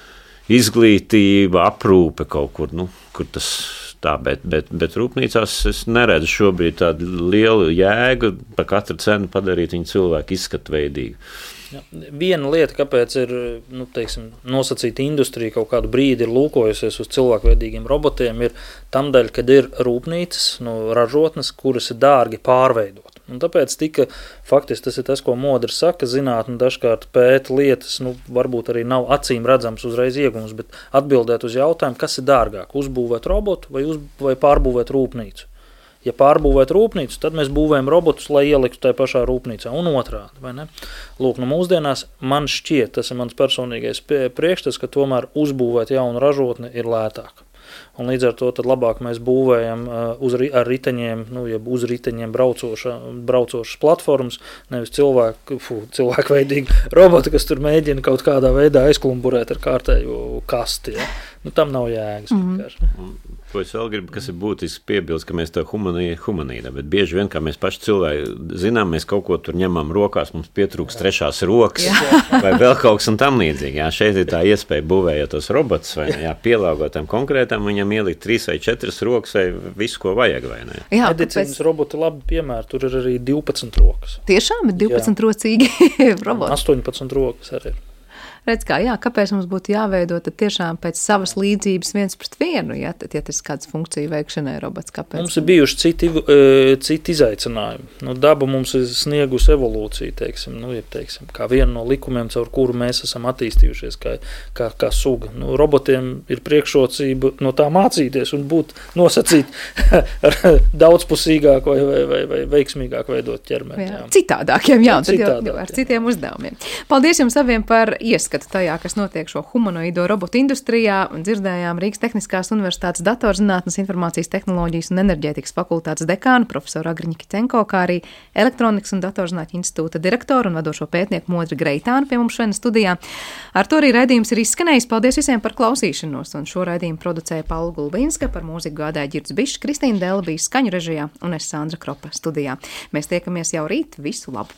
izglītība, aprūpe kaut kur, nu, kur tas tā, bet, bet, bet rūpnīcās es neredzu šobrīd tādu lielu jēgu par katru cenu padarīt viņu cilvēku izskatveidīgu. Ja, viena lieta, kāpēc ir nu, teiksim, nosacīta industrija kaut kādu brīdi ir lūkojusies uz cilvēkveidīgiem robotiem, ir tam dēļ, kad ir rūpnīcas, nu, ražotnes, kuras ir dārgi pārveidot. Un tāpēc tika, faktiski tas ir tas, ko modri saka, zinātne dažkārt pēta lietas, nu, varbūt arī nav acīm redzams uzreiz iegums, bet atbildēt uz jautājumu, kas ir dārgāk, uzbūvēt robotu vai, uz, vai pārbūvēt rūpnīcu. Ja pārbūvēt rūpnīcu, tad mēs būvējam robotus, lai ieliktu tajā pašā rūpnīcā un otrādi, vai ne? Lūk, nu mūsdienās man šķiet, tas ir mans personīgais priekšstats, ka tomēr uzbūvēt jaunu ražotni ir lētāk. Un līdz ar to tad labāk mēs būvējam uz, ar riteņiem, nu, ja uz riteņiem braucoša, braucošas platformas, nevis cilvēku, fu, cilvēkveidīgi roboti, kas tur mēģina kaut kādā veidā aizklumburēt ar kārtējo kasti. Ja? Nu, tam nav jēgas. Mm. Ko es vēl gribu, kas ir būtiski piebilst, ka mēs tā humanīda, humanīda, bet bieži vien, kā mēs paši cilvēki zinām, mēs kaut ko tur ņemam rokās, mums pietrūks trešās rokas, jā. Vai vēl kaut kas un tam līdzīgi. Jā, šeit ir tā iespēja būvējot tos robotus, vai ne, jā, pielāgotam konkrētam, viņam ielikt trīs vai četras rokas, vai visu, ko vajag, vai ne. Jā, medicīnas pēc... roboti labi piemēri, tur ir arī divpadsmit rokas. Tiešām ir divpadsmit rocīgi roboti? astoņpadsmit rokas arī. Redz kā, jā, kāpēc mums būtu jāveido tad tiešām pēc savas līdzības viens pret vienu, ja, tad, ja tas kāds funkciju veikšanai robots, kāpēc? Mums ir bijuši citi, citi izaicinājumi. Nu, daba mums ir sniegusi evolūciju, teiksim, nu, ir, teiksim, kā viena no likumiem, caur kuru mēs esam attīstījušies kā, kā, kā suga. Nu, robotiem ir priekšrocība no tā mācīties un būt nosacīt ar daudzpusīgāk vai, vai, vai, vai veiksmīgāk veidot ķermeni. Jā. Citādākiem, jā, un tad Citādāk, jau ar citiem uzdevumiem. Paldies jums abiem par ieskatu tajā, kas notiek šo humanoido robotu industrijā. Dzirdējām Rīgas Tehniskās universitātes datorzinātnes, informācijas tehnoloģijas un enerģētikas fakultātes dekānu profesoru Agriņu Kicenko, kā arī elektronikas un datorzinātņu institūta direktoru un vadošo pētnieku Modri Greitānu pie mums šodien studijā. Ar to arī raidījums ir izskanējis. Paldies visiem par klausīšanos, un šo raidījumu producēja Paula Gulbinska, par mūziku gādāja Ģirds Bišs, Kristīna Dēla bija skaņu režijā un es Sandra Kropa studijā. Mēs tiekamies jau rīt. Visu labu!